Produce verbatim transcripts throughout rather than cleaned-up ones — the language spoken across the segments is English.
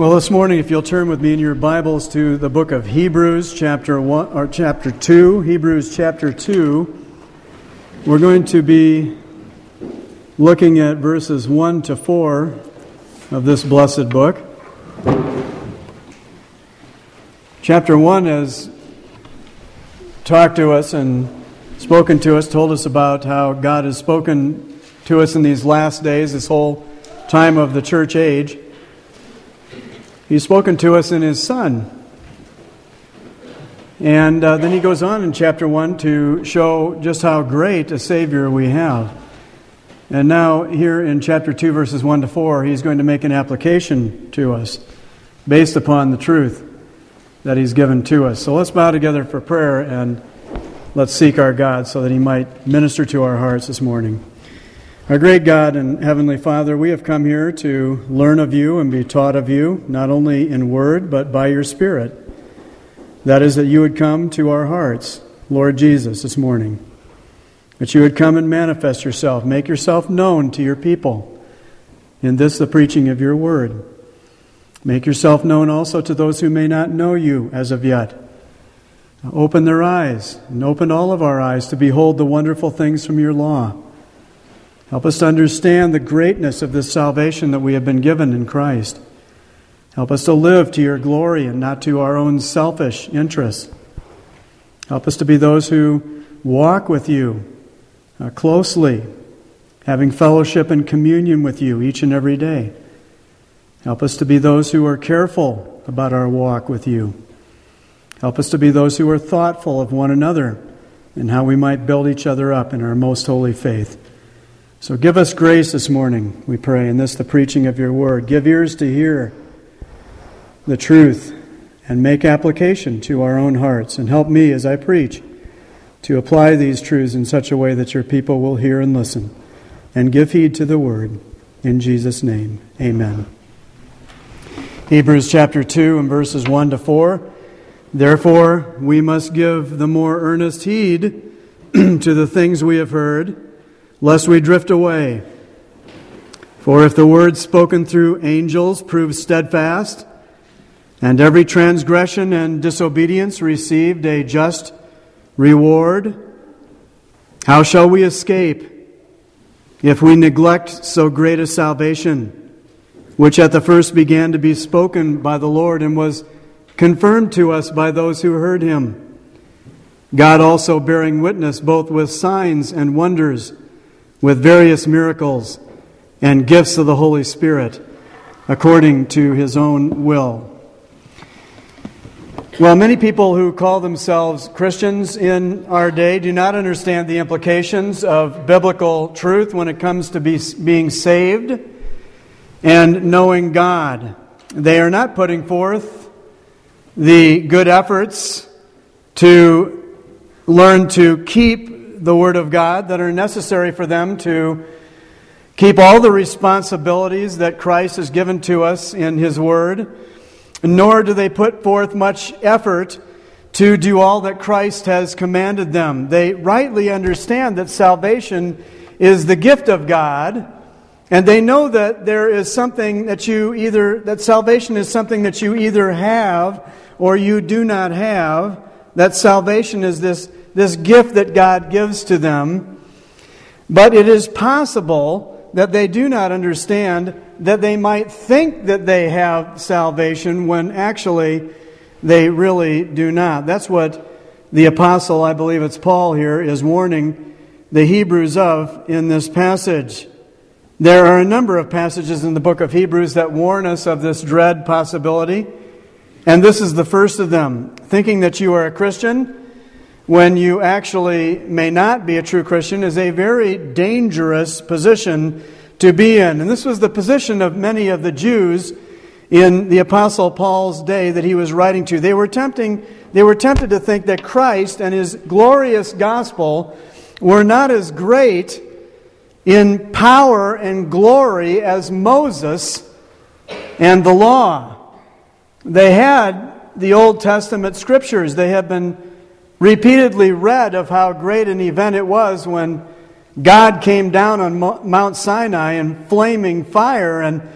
Well, this morning, if you'll turn with me in your Bibles to the book of Hebrews, chapter one or chapter two, Hebrews chapter two, we're going to be looking at verses one to four of this blessed book. Chapter one has talked to us and spoken to us, told us about how God has spoken to us in these last days, this whole time of the church age. He's spoken to us in His Son. And uh, then he goes on in chapter one to show just how great a Savior we have. And now here in chapter two, verses one to four, he's going to make an application to us based upon the truth that He's given to us. So let's bow together for prayer and let's seek our God so that He might minister to our hearts this morning. Our great God and Heavenly Father, we have come here to learn of You and be taught of You, not only in word, but by Your Spirit. That is, that You would come to our hearts, Lord Jesus, this morning. That You would come and manifest Yourself, make Yourself known to Your people. In this, the preaching of Your word. Make Yourself known also to those who may not know You as of yet. Open their eyes, and open all of our eyes to behold the wonderful things from Your law. Help us to understand the greatness of this salvation that we have been given in Christ. Help us to live to Your glory and not to our own selfish interests. Help us to be those who walk with You uh, closely, having fellowship and communion with You each and every day. Help us to be those who are careful about our walk with You. Help us to be those who are thoughtful of one another and how we might build each other up in our most holy faith. So give us grace this morning, we pray, in this the preaching of Your word. Give ears to hear the truth and make application to our own hearts. And help me as I preach to apply these truths in such a way that Your people will hear and listen and give heed to the word. In Jesus' name, amen. Hebrews chapter two and verses one to four. Therefore, we must give the more earnest heed to the things we have heard, lest we drift away. For if the word spoken through angels proves steadfast, and every transgression and disobedience received a just reward, how shall we escape if we neglect so great a salvation, which at the first began to be spoken by the Lord and was confirmed to us by those who heard Him? God also bearing witness both with signs and wonders, with various miracles and gifts of the Holy Spirit, according to His own will. Well, many people who call themselves Christians in our day do not understand the implications of biblical truth when it comes to be, being saved and knowing God. They are not putting forth the good efforts to learn to keep the Word of God that are necessary for them to keep all the responsibilities that Christ has given to us in His Word, nor do they put forth much effort to do all that Christ has commanded them. They rightly understand that salvation is the gift of God, and they know that there is something that you either, that salvation is something that you either have or you do not have. That salvation is this This gift that God gives to them. But it is possible that they do not understand that they might think that they have salvation when actually they really do not. That's what the apostle, I believe it's Paul here, is warning the Hebrews of in this passage. There are a number of passages in the book of Hebrews that warn us of this dread possibility. And this is the first of them. Thinking that you are a Christian when you actually may not be a true Christian is a very dangerous position to be in. And this was the position of many of the Jews in the Apostle Paul's day that he was writing to. They were tempting, they were tempted to think that Christ and His glorious gospel were not as great in power and glory as Moses and the law. They had the Old Testament scriptures. They had been repeatedly read of how great an event it was when God came down on Mount Sinai in flaming fire and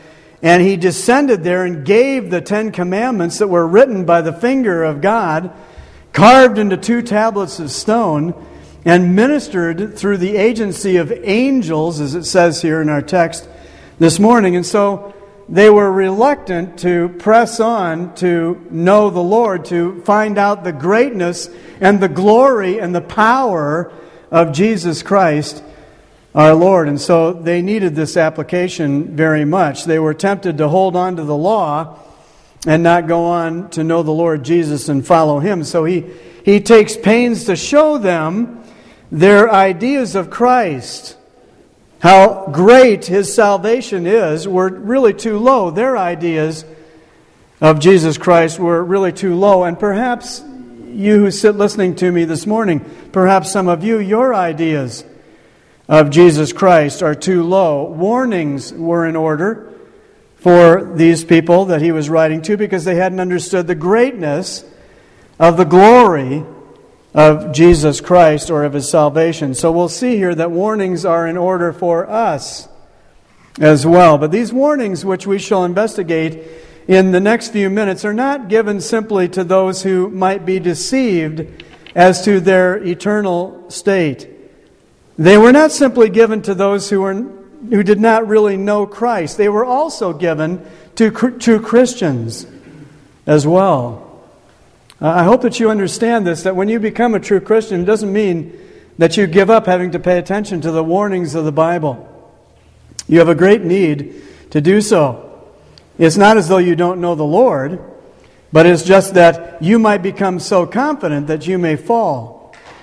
And he descended there and gave the Ten Commandments that were written by the finger of God, carved into two tablets of stone, and ministered through the agency of angels, as it says here in our text this morning. And so they were reluctant to press on to know the Lord, to find out the greatness and the glory and the power of Jesus Christ, our Lord. And so they needed this application very much. They were tempted to hold on to the law and not go on to know the Lord Jesus and follow Him. So he, he takes pains to show them their ideas of Christ. How great His salvation is were really too low. Their ideas of Jesus Christ were really too low. And perhaps you who sit listening to me this morning, perhaps some of you, your ideas of Jesus Christ are too low. Warnings were in order for these people that he was writing to because they hadn't understood the greatness of the glory of Jesus Christ or of His salvation. So we'll see here that warnings are in order for us as well. But these warnings, which we shall investigate in the next few minutes, are not given simply to those who might be deceived as to their eternal state. They were not simply given to those who were who did not really know Christ. They were also given to, to Christians as well. I hope that you understand this, that when you become a true Christian, it doesn't mean that you give up having to pay attention to the warnings of the Bible. You have a great need to do so. It's not as though you don't know the Lord, but it's just that you might become so confident that you may fall.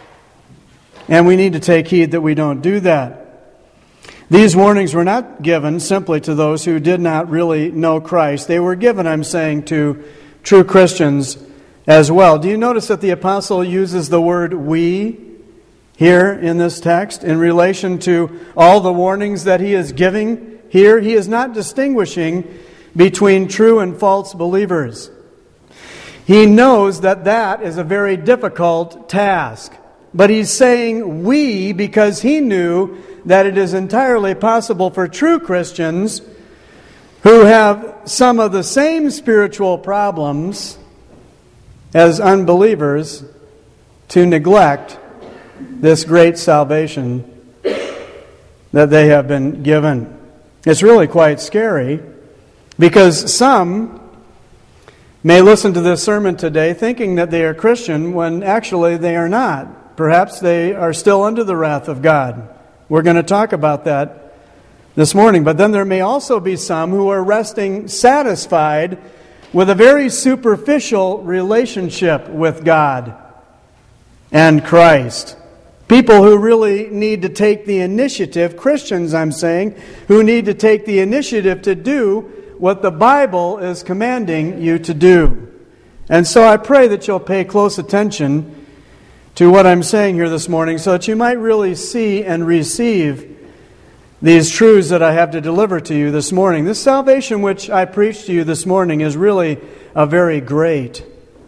And we need to take heed that we don't do that. These warnings were not given simply to those who did not really know Christ. They were given, I'm saying, to true Christians as well. Do you notice that the apostle uses the word we here in this text in relation to all the warnings that he is giving here? He is not distinguishing between true and false believers. He knows that that is a very difficult task. But he's saying we because he knew that it is entirely possible for true Christians who have some of the same spiritual problems as unbelievers to neglect this great salvation that they have been given. It's really quite scary because some may listen to this sermon today thinking that they are Christian when actually they are not. Perhaps they are still under the wrath of God. We're going to talk about that this morning. But then there may also be some who are resting satisfied with a very superficial relationship with God and Christ. People who really need to take the initiative, Christians I'm saying, who need to take the initiative to do what the Bible is commanding you to do. And so I pray that you'll pay close attention to what I'm saying here this morning so that you might really see and receive these truths that I have to deliver to you this morning. This salvation which I preach to you this morning is really a very great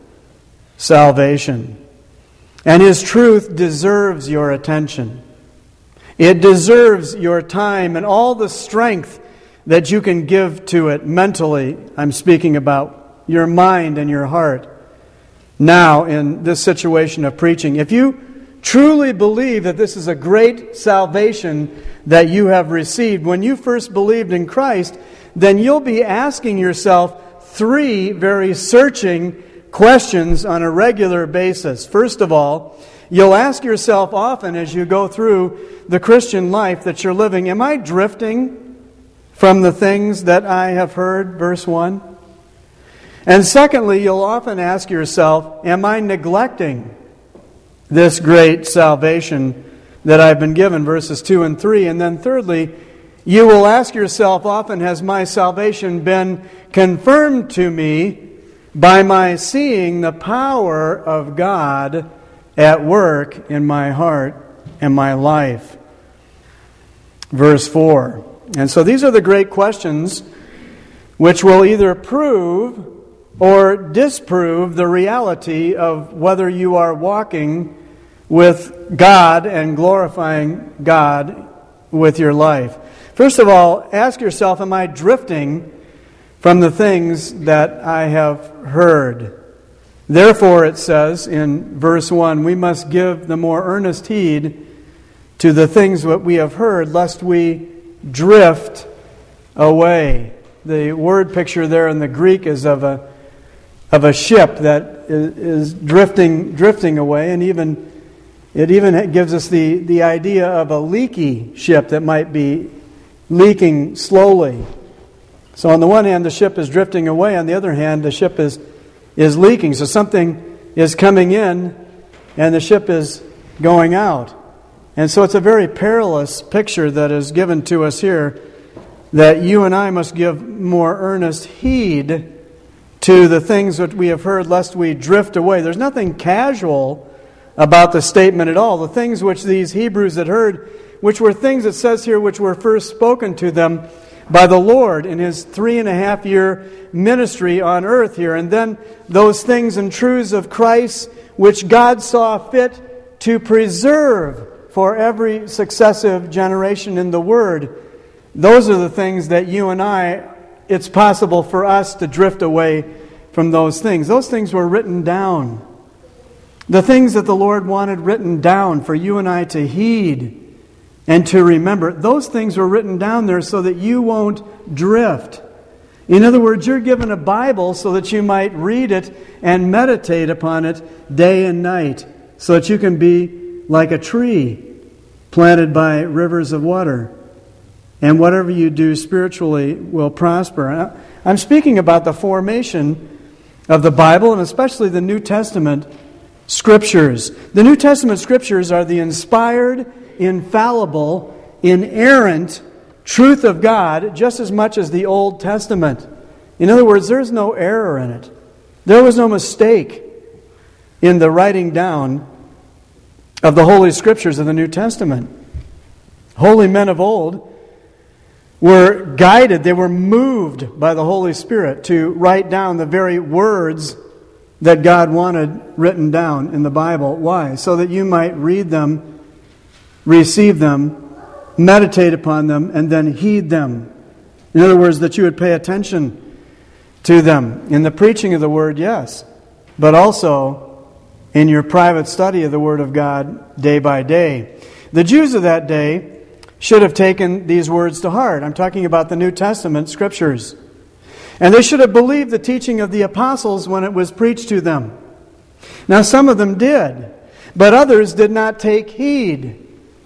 salvation. And His truth deserves your attention. It deserves your time and all the strength that you can give to it mentally. I'm speaking about your mind and your heart. Now, in this situation of preaching, if you truly believe that this is a great salvation that you have received, when you first believed in Christ, then you'll be asking yourself three very searching questions on a regular basis. First of all, you'll ask yourself often as you go through the Christian life that you're living, am I drifting from the things that I have heard? Verse one. And secondly, you'll often ask yourself, am I neglecting this great salvation that I've been given? Verses two and three. And then thirdly, you will ask yourself often, has my salvation been confirmed to me by my seeing the power of God at work in my heart and my life? Verse four. And so these are the great questions which will either prove or disprove the reality of whether you are walking with God and glorifying God with your life. First of all, ask yourself, am I drifting from the things that I have heard. Therefore, it says in verse one, we must give the more earnest heed to the things that we have heard, lest we drift away. The word picture there in the Greek is of a of a ship that is, is drifting drifting away, and even it even gives us the, the idea of a leaky ship that might be leaking slowly. So on the one hand, the ship is drifting away. On the other hand, the ship is is leaking. So something is coming in, and the ship is going out. And so it's a very perilous picture that is given to us here, that you and I must give more earnest heed to the things that we have heard, lest we drift away. There's nothing casual about the statement at all. The things which these Hebrews had heard, which were things, it says here, which were first spoken to them by the Lord in His three and a half year ministry on earth here. And then those things and truths of Christ, which God saw fit to preserve for every successive generation in the Word. Those are the things that you and I, it's possible for us to drift away from those things. Those things were written down. The things that the Lord wanted written down for you and I to heed and to remember, those things were written down there so that you won't drift. In other words, you're given a Bible so that you might read it and meditate upon it day and night, so that you can be like a tree planted by rivers of water. And whatever you do spiritually will prosper. I'm speaking about the formation of the Bible, and especially the New Testament Scriptures. The New Testament Scriptures are the inspired, infallible, inerrant truth of God just as much as the Old Testament. In other words, there's no error in it. There was no mistake in the writing down of the Holy Scriptures of the New Testament. Holy men of old were guided, they were moved by the Holy Spirit to write down the very words that God wanted written down in the Bible. Why? So that you might read them, receive them, meditate upon them, and then heed them. In other words, that you would pay attention to them. In the preaching of the Word, yes, but also in your private study of the Word of God day by day. The Jews of that day should have taken these words to heart. I'm talking about the New Testament Scriptures. And they should have believed the teaching of the apostles when it was preached to them. Now, some of them did, but others did not take heed.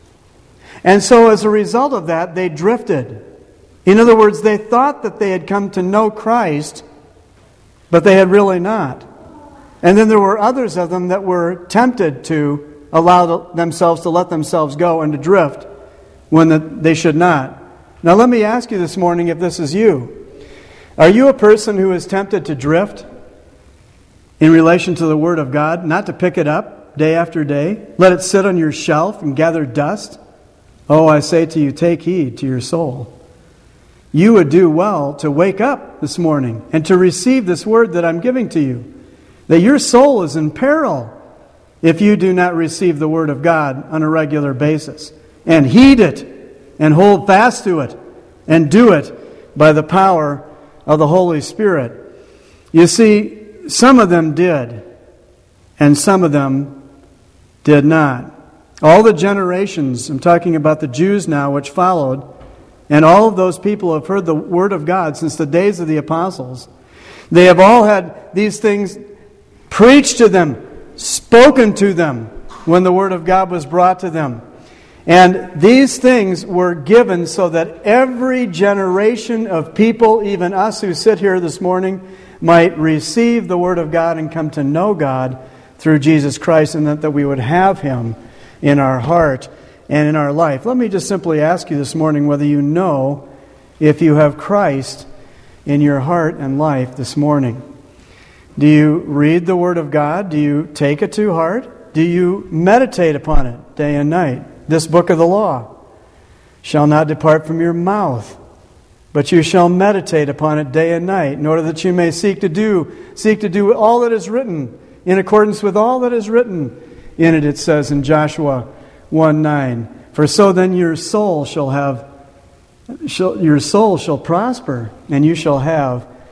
And so as a result of that, they drifted. In other words, they thought that they had come to know Christ, but they had really not. And then there were others of them that were tempted to allow themselves to let themselves go and to drift when the, they should not. Now let me ask you this morning if this is you. Are you a person who is tempted to drift in relation to the Word of God, not to pick it up day after day? Let it sit on your shelf and gather dust? Oh, I say to you, take heed to your soul. You would do well to wake up this morning and to receive this word that I'm giving to you, that your soul is in peril if you do not receive the Word of God on a regular basis. And heed it, and hold fast to it, and do it by the power of the Holy Spirit. You see, some of them did, and some of them did not. All the generations, I'm talking about the Jews now, which followed, and all of those people have heard the Word of God since the days of the apostles. They have all had these things preached to them, spoken to them when the Word of God was brought to them. And these things were given so that every generation of people, even us who sit here this morning, might receive the Word of God and come to know God through Jesus Christ, and that, that we would have Him in our heart and in our life. Let me just simply ask you this morning whether you know if you have Christ in your heart and life this morning. Do you read the Word of God? Do you take it to heart? Do you meditate upon it day and night? This book of the law shall not depart from your mouth, but you shall meditate upon it day and night, in order that you may seek to do, seek to do all that is written, in accordance with all that is written in it, it says in Joshua one nine. For so then your soul shall have, shall, your soul shall prosper, and you shall have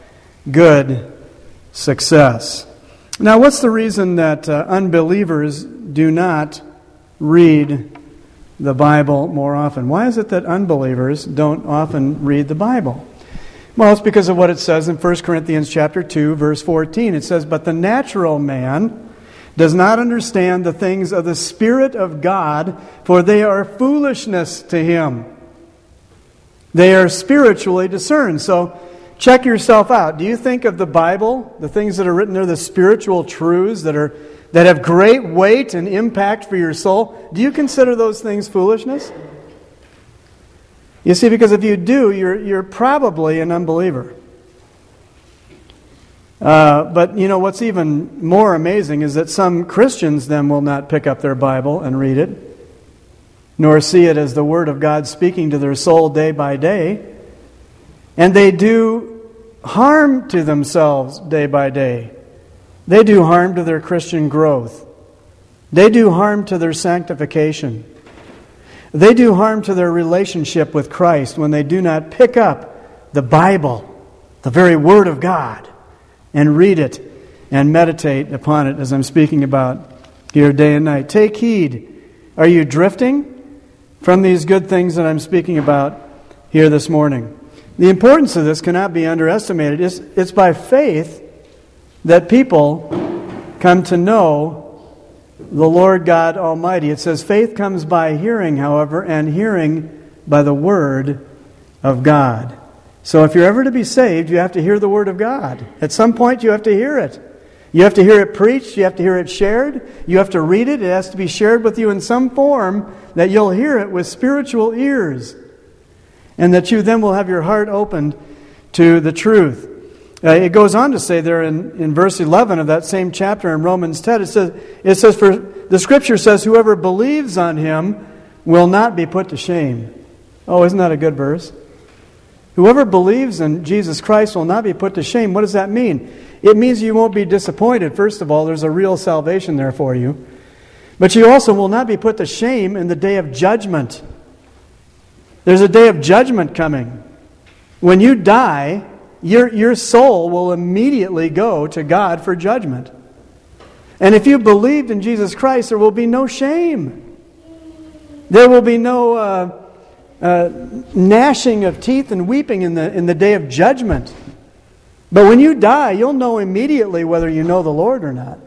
good success. Now, what's the reason that uh, unbelievers do not read the Bible more often? Why is it that unbelievers don't often read the Bible? Well, it's because of what it says in First Corinthians chapter two, verse fourteen. It says, "But the natural man does not understand the things of the Spirit of God, for they are foolishness to him." They are spiritually discerned. So, check yourself out. Do you think of the Bible, the things that are written there, the spiritual truths that are that have great weight and impact for your soul? Do you consider those things foolishness? You see, because if you do, you're you're probably an unbeliever. Uh, but you know what's even more amazing is that some Christians then will not pick up their Bible and read it, nor see it as the Word of God speaking to their soul day by day. And they do harm to themselves day by day. They do harm to their Christian growth. They do harm to their sanctification. They do harm to their relationship with Christ when they do not pick up the Bible, the very Word of God, and read it and meditate upon it, as I'm speaking about here day and night. Take heed. Are you drifting from these good things that I'm speaking about here this morning? The importance of this cannot be underestimated. It's, it's by faith that people come to know the Lord God Almighty. It says faith comes by hearing, however, and hearing by the Word of God. So if you're ever to be saved, you have to hear the Word of God. At some point you have to hear it. You have to hear it preached. You have to hear it shared. You have to read it. It has to be shared with you in some form that you'll hear it with spiritual ears. And that you then will have your heart opened to the truth. Uh, it goes on to say there in, in verse eleven of that same chapter in Romans ten, it says, it says, "For the Scripture says, whoever believes on Him will not be put to shame." Oh, isn't that a good verse? Whoever believes in Jesus Christ will not be put to shame. What does that mean? It means you won't be disappointed. First of all, there's a real salvation there for you. But you also will not be put to shame in the day of judgment. There's a day of judgment coming. When you die, your, your soul will immediately go to God for judgment. And if you believed in Jesus Christ, there will be no shame. There will be no uh, uh, gnashing of teeth and weeping in the, in the day of judgment. But when you die, you'll know immediately whether you know the Lord or not.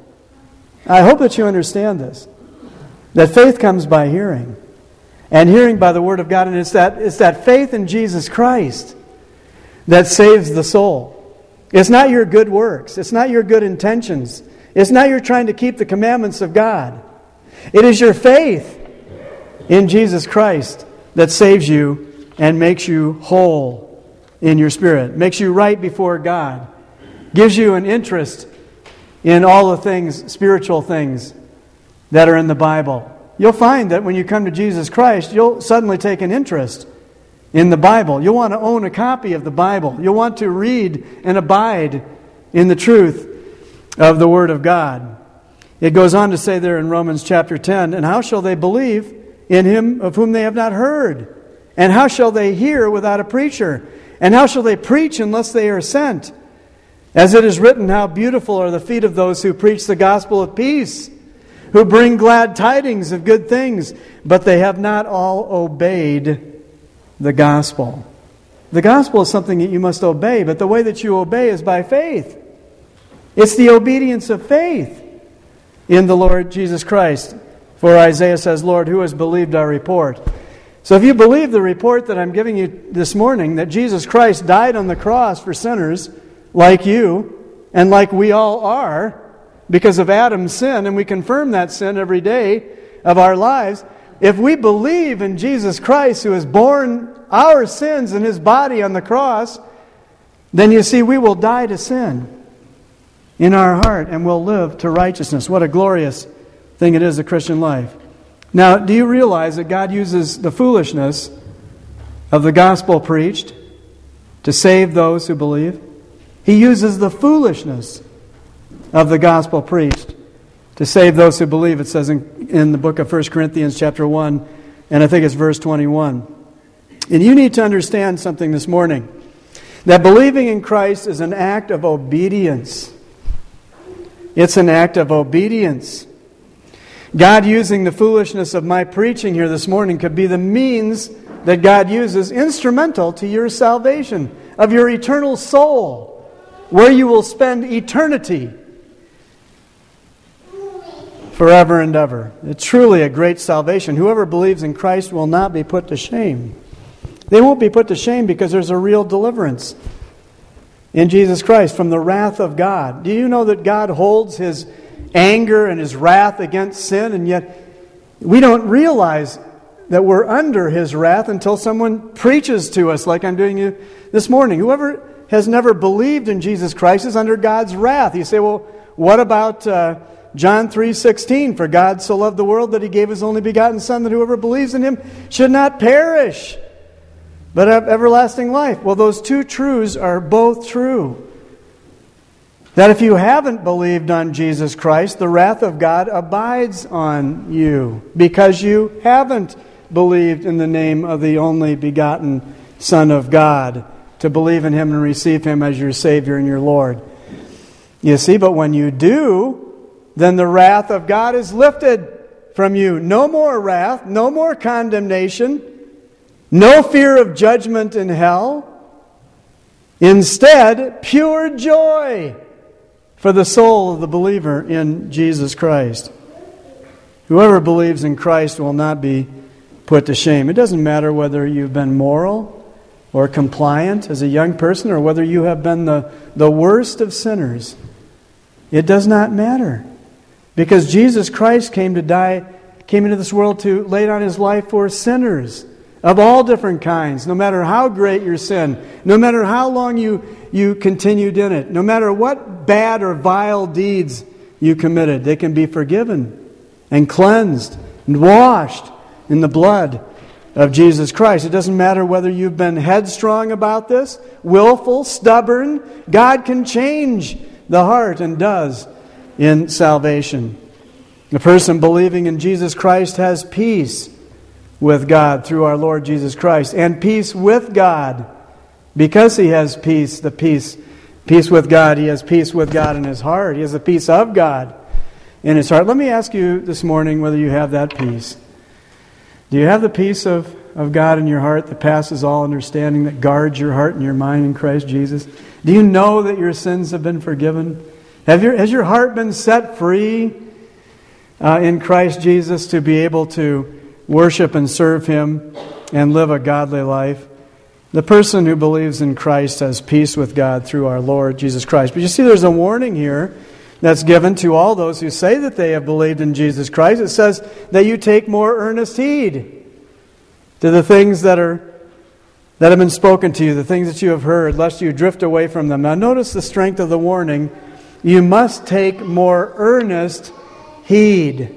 I hope that you understand this. That faith comes by hearing. And hearing by the Word of God. And it's that, it's that faith in Jesus Christ that saves the soul. It's not your good works. It's not your good intentions. It's not your trying to keep the commandments of God. It is your faith in Jesus Christ that saves you and makes you whole in your spirit. Makes you right before God. Gives you an interest in all the things, spiritual things that are in the Bible. You'll find that when you come to Jesus Christ, you'll suddenly take an interest in the Bible. You'll want to own a copy of the Bible. You'll want to read and abide in the truth of the Word of God. It goes on to say there in Romans chapter ten, "And how shall they believe in Him of whom they have not heard? And how shall they hear without a preacher? And how shall they preach unless they are sent? As it is written, how beautiful are the feet of those who preach the gospel of peace, who bring glad tidings of good things, but they have not all obeyed the gospel." The gospel is something that you must obey, but the way that you obey is by faith. It's the obedience of faith in the Lord Jesus Christ. For Isaiah says, "Lord, who has believed our report?" So if you believe the report that I'm giving you this morning, that Jesus Christ died on the cross for sinners like you and like we all are, because of Adam's sin, and we confirm that sin every day of our lives. If we believe in Jesus Christ, who has borne our sins in His body on the cross, then you see we will die to sin in our heart and we'll live to righteousness. What a glorious thing it is, the Christian life. Now, do you realize that God uses the foolishness of the gospel preached to save those who believe? He uses the foolishness of the gospel preached to save those who believe. It says in, in the book of First Corinthians chapter one, and I think it's verse twenty-one. And you need to understand something this morning. That believing in Christ is an act of obedience. It's an act of obedience. God using the foolishness of my preaching here this morning could be the means that God uses instrumental to your salvation, of your eternal soul, where you will spend eternity forever and ever. It's truly a great salvation. Whoever believes in Christ will not be put to shame. They won't be put to shame because there's a real deliverance in Jesus Christ from the wrath of God. Do you know that God holds His anger and His wrath against sin, and yet we don't realize that we're under His wrath until someone preaches to us like I'm doing you this morning. Whoever has never believed in Jesus Christ is under God's wrath. You say, well, what about uh, John three sixteen? For God so loved the world that He gave His only begotten Son, that whoever believes in Him should not perish, but have everlasting life. Well, those two truths are both true. That if you haven't believed on Jesus Christ, the wrath of God abides on you because you haven't believed in the name of the only begotten Son of God, to believe in Him and receive Him as your Savior and your Lord. You see, but when you do, then the wrath of God is lifted from you. No more wrath, no more condemnation, no fear of judgment in hell. Instead, pure joy for the soul of the believer in Jesus Christ. Whoever believes in Christ will not be put to shame. It doesn't matter whether you've been moral or compliant as a young person, or whether you have been the, the worst of sinners. It does not matter. Because Jesus Christ came to die, came into this world to lay down His life for sinners of all different kinds, no matter how great your sin, no matter how long you, you continued in it, no matter what bad or vile deeds you committed, they can be forgiven and cleansed and washed in the blood of Jesus Christ. It doesn't matter whether you've been headstrong about this, willful, stubborn. God can change the heart, and does in salvation. The person believing in Jesus Christ has peace with God through our Lord Jesus Christ, and peace with God. Because he has peace, the peace, peace with God, he has peace with God in his heart. He has the peace of God in his heart. Let me ask you this morning whether you have that peace. Do you have the peace of, of God in your heart that passes all understanding, that guards your heart and your mind in Christ Jesus? Do you know that your sins have been forgiven? Have your, has your heart been set free uh, in Christ Jesus to be able to worship and serve Him and live a godly life? The person who believes in Christ has peace with God through our Lord Jesus Christ. But you see, there's a warning here that's given to all those who say that they have believed in Jesus Christ. It says that you take more earnest heed to the things that are that have been spoken to you, the things that you have heard, lest you drift away from them. Now notice the strength of the warning. You must take more earnest heed.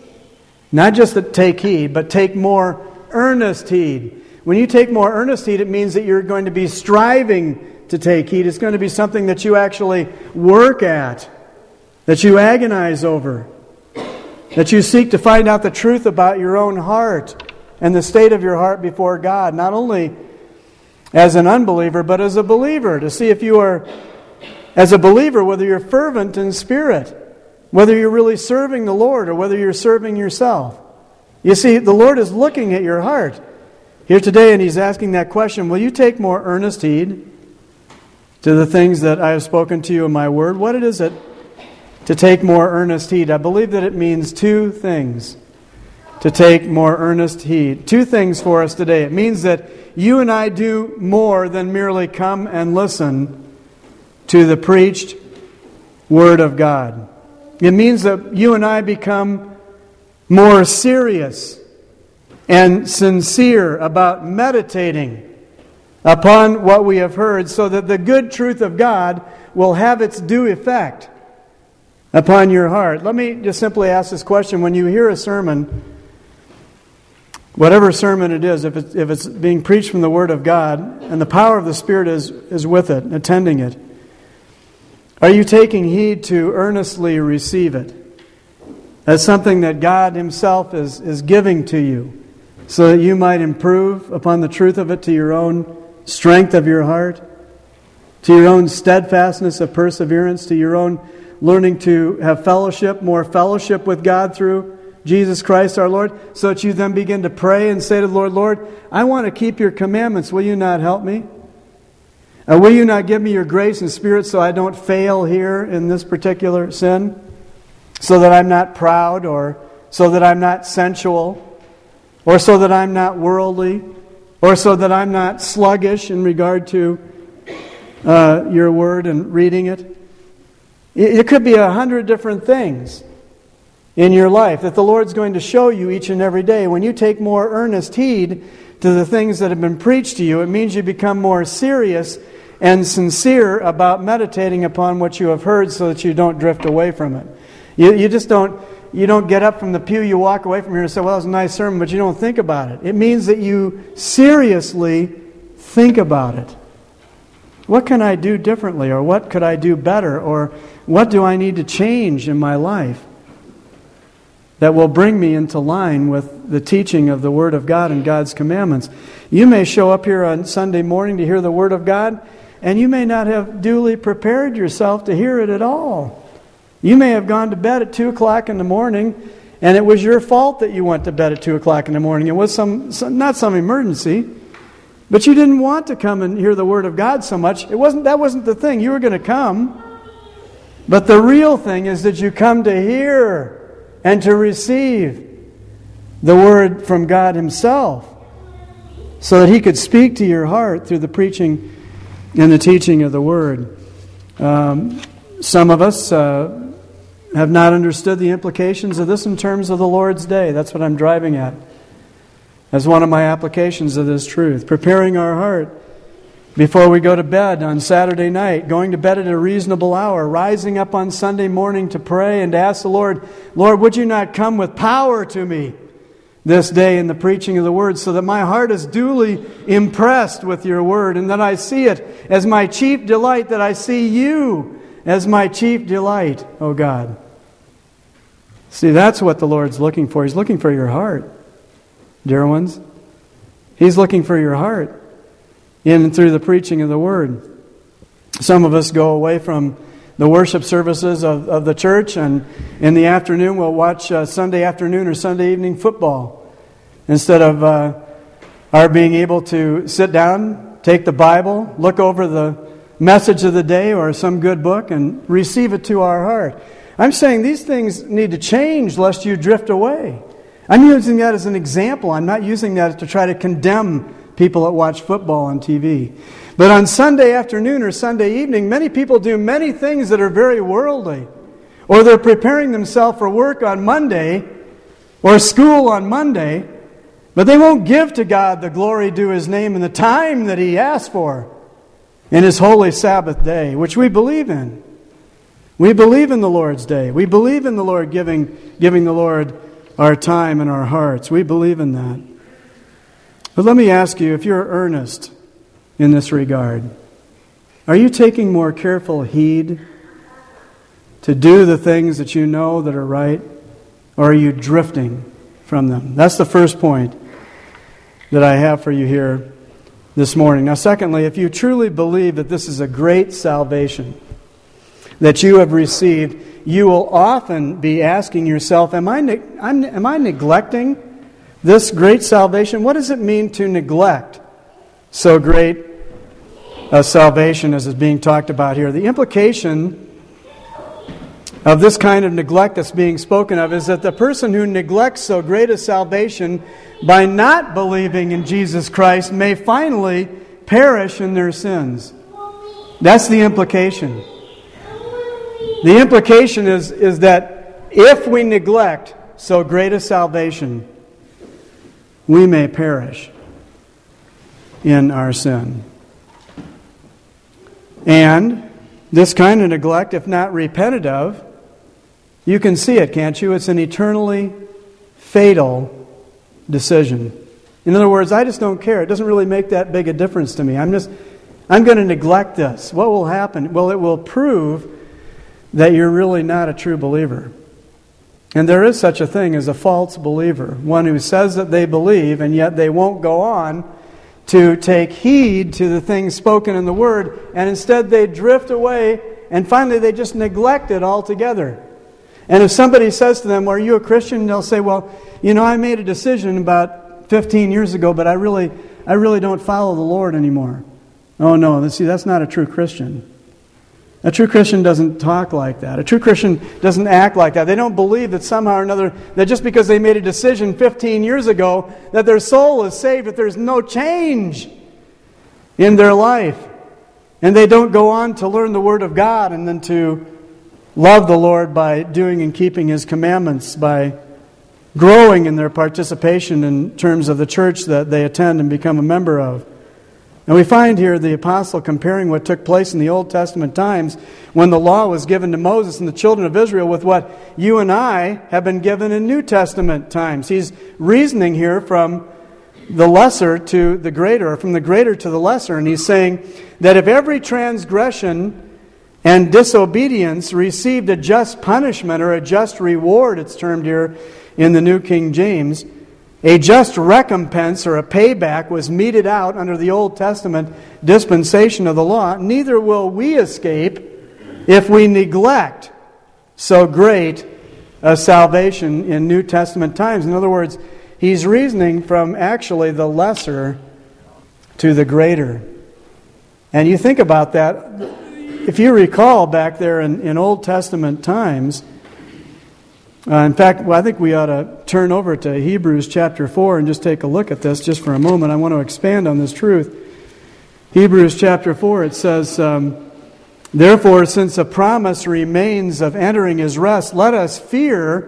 Not just that take heed, but take more earnest heed. When you take more earnest heed, it means that you're going to be striving to take heed. It's going to be something that you actually work at, that you agonize over, that you seek to find out the truth about your own heart and the state of your heart before God, not only as an unbeliever, but as a believer, to see if you are, as a believer, whether you're fervent in spirit, whether you're really serving the Lord or whether you're serving yourself. You see, the Lord is looking at your heart here today, and He's asking that question, will you take more earnest heed to the things that I have spoken to you in my word? What it is it to take more earnest heed? I believe that it means two things. To take more earnest heed. Two things for us today. It means that you and I do more than merely come and listen to the preached Word of God. It means that you and I become more serious and sincere about meditating upon what we have heard, so that the good truth of God will have its due effect upon your heart. Let me just simply ask this question. When you hear a sermon, whatever sermon it is, if it's, if it's being preached from the Word of God, and the power of the Spirit is, is with it, attending it, are you taking heed to earnestly receive it as something that God Himself is, is giving to you, so that you might improve upon the truth of it to your own strength of your heart? to your own steadfastness of perseverance, to your own learning to have fellowship, more fellowship with God through Jesus Christ our Lord, so that you then begin to pray and say to the Lord, Lord, I want to keep your commandments. Will you not help me? Uh, will you not give me your grace and Spirit so I don't fail here in this particular sin? So that I'm not proud, or so that I'm not sensual, or so that I'm not worldly, or so that I'm not sluggish in regard to uh, your word and reading it. It, it could be a hundred different things in your life that the Lord's going to show you each and every day. When you take more earnest heed to the things that have been preached to you, it means you become more serious and sincere about meditating upon what you have heard so that you don't drift away from it. You, you just don't you don't get up from the pew, you walk away from here and say, well, that was a nice sermon, but you don't think about it. It means that you seriously think about it. What can I do differently? Or what could I do better? Or what do I need to change in my life that will bring me into line with the teaching of the Word of God and God's commandments? You may show up here on Sunday morning to hear the Word of God, and you may not have duly prepared yourself to hear it at all. You may have gone to bed at two o'clock in the morning, and it was your fault that you went to bed at two o'clock in the morning. It was some, some not some emergency, but you didn't want to come and hear the Word of God so much. It wasn't that wasn't the thing. You were going to come. But the real thing is that you come to hear and to receive the Word from God Himself, so that He could speak to your heart through the preaching and the teaching of the Word. Um, some of us uh, have not understood the implications of this in terms of the Lord's Day. That's what I'm driving at as one of my applications of this truth. Preparing our heart before we go to bed on Saturday night, going to bed at a reasonable hour, rising up on Sunday morning to pray and to ask the Lord, Lord, would you not come with power to me this day in the preaching of the Word, so that my heart is duly impressed with your Word, and that I see it as my chief delight, that I see you as my chief delight, O God. See, that's what the Lord's looking for. He's looking for your heart, dear ones. He's looking for your heart in and through the preaching of the Word. Some of us go away from the worship services of, of the church, and in the afternoon we'll watch uh, Sunday afternoon or Sunday evening football instead of uh, our being able to sit down, take the Bible, look over the message of the day or some good book and receive it to our heart. I'm saying these things need to change lest you drift away. I'm using that as an example. I'm not using that to try to condemn people that watch football on T V. But on Sunday afternoon or Sunday evening, many people do many things that are very worldly. Or they're preparing themselves for work on Monday or school on Monday, but they won't give to God the glory due His name and the time that He asked for in His holy Sabbath day, which we believe in. We believe in the Lord's Day. We believe in the Lord giving, giving the Lord our time and our hearts. We believe in that. But let me ask you, if you're earnest in this regard, are you taking more careful heed to do the things that you know that are right, or are you drifting from them? That's the first point that I have for you here this morning. Now, secondly, if you truly believe that this is a great salvation that you have received, you will often be asking yourself, am I, ne- I'm, am I neglecting this great salvation? What does it mean to neglect so great a salvation as is being talked about here? The implication of this kind of neglect that's being spoken of is that the person who neglects so great a salvation by not believing in Jesus Christ may finally perish in their sins. That's the implication. The implication is, is that if we neglect so great a salvation, we may perish in our sin. And this kind of neglect, if not repented of, you can see it, can't you? It's an eternally fatal decision. In other words, I just don't care. It doesn't really make that big a difference to me. I'm just, I'm going to neglect this. What will happen? Well, it will prove that you're really not a true believer. And there is such a thing as a false believer, one who says that they believe and yet they won't go on to take heed to the things spoken in the Word, and instead they drift away, and finally they just neglect it altogether. And if somebody says to them, "Are you a Christian?" they'll say, "Well, you know, I made a decision about fifteen years ago, but I really, I really don't follow the Lord anymore." Oh no, see, that's not a true Christian. A true Christian doesn't talk like that. A true Christian doesn't act like that. They don't believe that somehow or another, that just because they made a decision fifteen years ago, that their soul is saved, that there's no change in their life. And they don't go on to learn the Word of God and then to love the Lord by doing and keeping His commandments, by growing in their participation in terms of the church that they attend and become a member of. And we find here the apostle comparing what took place in the Old Testament times when the law was given to Moses and the children of Israel with what you and I have been given in New Testament times. He's reasoning here from the lesser to the greater, or from the greater to the lesser. And he's saying that if every transgression and disobedience received a just punishment or a just reward, it's termed here in the New King James, a just recompense or a payback was meted out under the Old Testament dispensation of the law, neither will we escape if we neglect so great a salvation in New Testament times. In other words, he's reasoning from actually the lesser to the greater. And you think about that, if you recall back there in, in Old Testament times, Uh, in fact, well, I think we ought to turn over to Hebrews chapter four and just take a look at this just for a moment. I want to expand on this truth. Hebrews chapter four, it says, um, "Therefore, since a promise remains of entering His rest, let us fear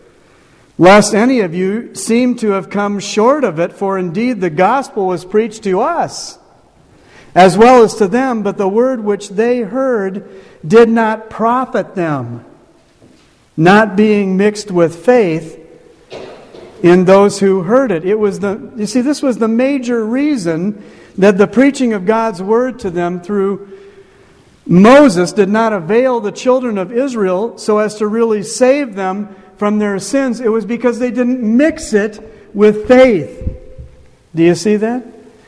lest any of you seem to have come short of it, for indeed the gospel was preached to us, as well as to them, but the word which they heard did not profit them, not being mixed with faith in those who heard it." It was the, you see, this was the major reason that the preaching of God's Word to them through Moses did not avail the children of Israel so as to really save them from their sins. It was because they didn't mix it with faith. Do you see that?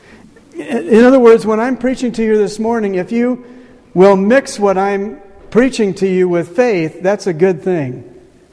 In other words, when I'm preaching to you this morning, if you will mix what I'm preaching to you with faith, that's a good thing.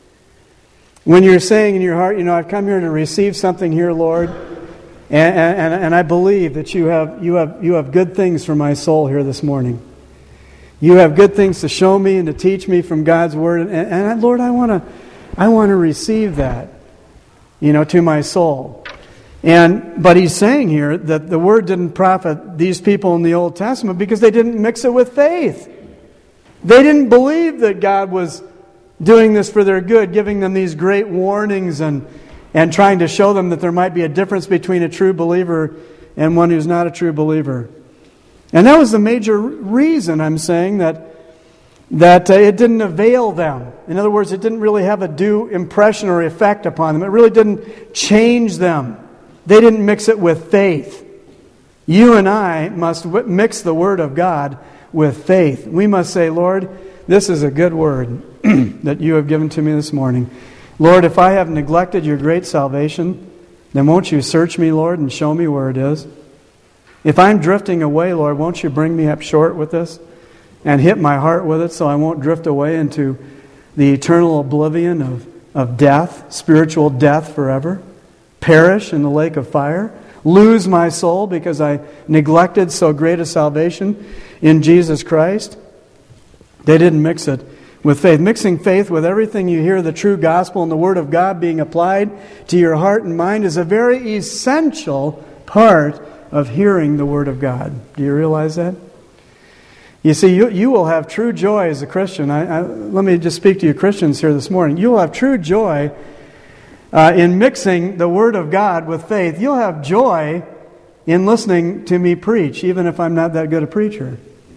When you're saying in your heart, you know, I've come here to receive something here, Lord, and, and, and I believe that you have, you have, you have good things for my soul here this morning. You have good things to show me and to teach me from God's Word, and, and Lord, I want to, I want to receive that, you know, to my soul. And but he's saying here that the Word didn't profit these people in the Old Testament because they didn't mix it with faith. They didn't believe that God was doing this for their good, giving them these great warnings and, and trying to show them that there might be a difference between a true believer and one who's not a true believer. And that was the major reason, I'm saying, that, that uh, it didn't avail them. In other words, it didn't really have a due impression or effect upon them. It really didn't change them. They didn't mix it with faith. You and I must w- mix the Word of God with faith. We must say, Lord, this is a good word that you have given to me this morning. Lord, if I have neglected your great salvation, then won't you search me, Lord, and show me where it is? If I'm drifting away, Lord, won't you bring me up short with this and hit my heart with it so I won't drift away into the eternal oblivion of, of death, spiritual death forever, perish in the lake of fire, lose my soul because I neglected so great a salvation in Jesus Christ? They didn't mix it with faith. Mixing faith with everything you hear, the true gospel and the Word of God being applied to your heart and mind, is a very essential part of hearing the Word of God. Do you realize that? You see, you, you will have true joy as a Christian. I, I, let me just speak to you Christians here this morning. You will have true joy uh, in mixing the Word of God with faith. You'll have joy in listening to me preach, even if I'm not that good a preacher.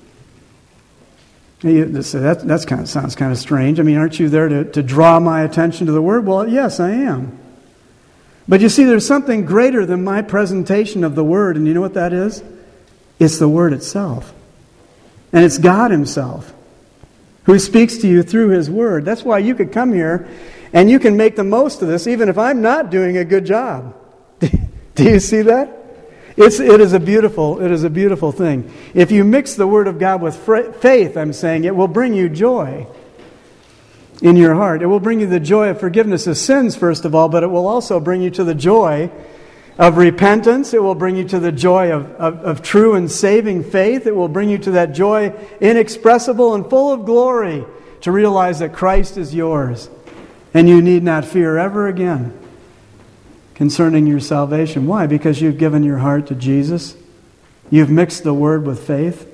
You, this, that that's kind of, sounds kind of strange. I mean, aren't you there to, to draw my attention to the Word? Well, yes, I am. But you see, there's something greater than my presentation of the Word, and you know what that is? It's the Word itself. And it's God Himself who speaks to you through His Word. That's why you could come here and you can make the most of this, even if I'm not doing a good job. Do you see that? It's, it is a beautiful, it is a beautiful thing. If you mix the Word of God with faith, I'm saying, it will bring you joy in your heart. It will bring you the joy of forgiveness of sins, first of all, but it will also bring you to the joy of repentance. It will bring you to the joy of, of, of true and saving faith. It will bring you to that joy inexpressible and full of glory to realize that Christ is yours and you need not fear ever again concerning your salvation. Why? Because you've given your heart to Jesus. You've mixed the Word with faith.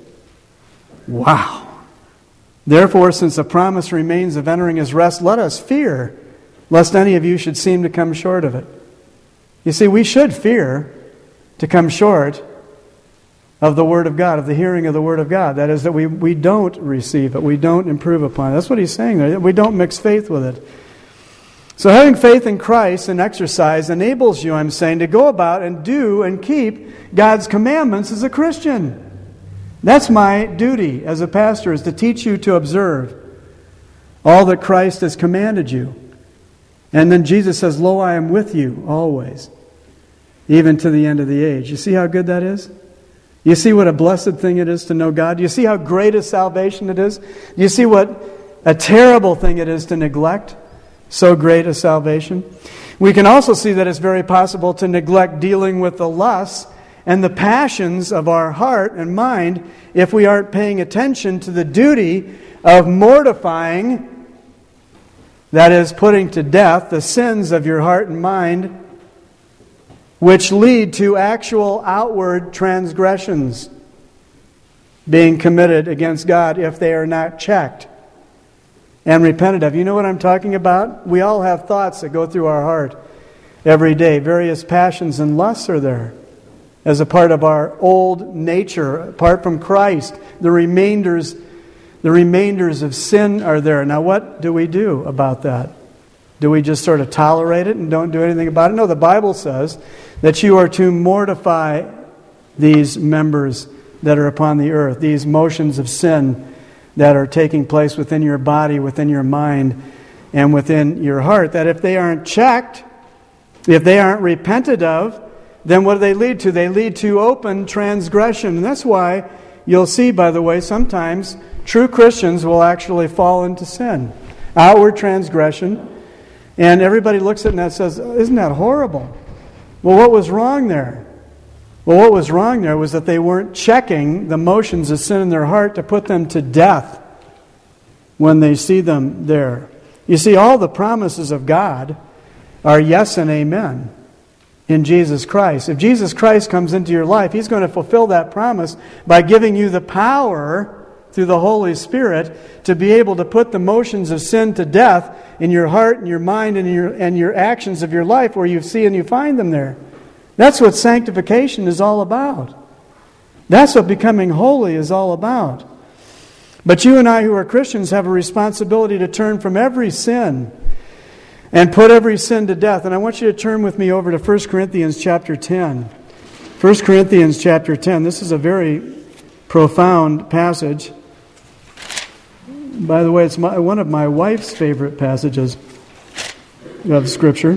Wow. Therefore, since the promise remains of entering His rest, let us fear, lest any of you should seem to come short of it. You see, we should fear to come short of the Word of God, of the hearing of the Word of God. That is, that we, we don't receive it, we don't improve upon it. That's what he's saying there. We don't mix faith with it. So having faith in Christ and exercise enables you, I'm saying, to go about and do and keep God's commandments as a Christian. That's my duty as a pastor, is to teach you to observe all that Christ has commanded you. And then Jesus says, "Lo, I am with you always, even to the end of the age." You see how good that is? You see what a blessed thing it is to know God? You see how great a salvation it is? You see what a terrible thing it is to neglect so great a salvation? We can also see that it's very possible to neglect dealing with the lusts and the passions of our heart and mind if we aren't paying attention to the duty of mortifying, that is, putting to death the sins of your heart and mind, which lead to actual outward transgressions being committed against God if they are not checked and repented of. You know what I'm talking about? We all have thoughts that go through our heart every day. Various passions and lusts are there as a part of our old nature, apart from Christ. The remainders, the remainders of sin are there. Now, what do we do about that? Do we just sort of tolerate it and don't do anything about it? No, the Bible says that you are to mortify these members that are upon the earth, these motions of sin that are taking place within your body, within your mind, and within your heart, that if they aren't checked, if they aren't repented of, then what do they lead to? They lead to open transgression. And that's why you'll see, by the way, sometimes true Christians will actually fall into sin. Outward transgression. And everybody looks at it and says, "Isn't that horrible?" Well, what was wrong there? Well, what was wrong there was that they weren't checking the motions of sin in their heart to put them to death when they see them there. You see, all the promises of God are yes and amen in Jesus Christ. If Jesus Christ comes into your life, He's going to fulfill that promise by giving you the power through the Holy Spirit to be able to put the motions of sin to death in your heart and your mind and your and your actions of your life where you see and you find them there. That's what sanctification is all about. That's what becoming holy is all about. But you and I who are Christians have a responsibility to turn from every sin and put every sin to death. And I want you to turn with me over to First Corinthians chapter ten. First Corinthians chapter ten. This is a very profound passage. By the way, it's my, one of my wife's favorite passages of Scripture.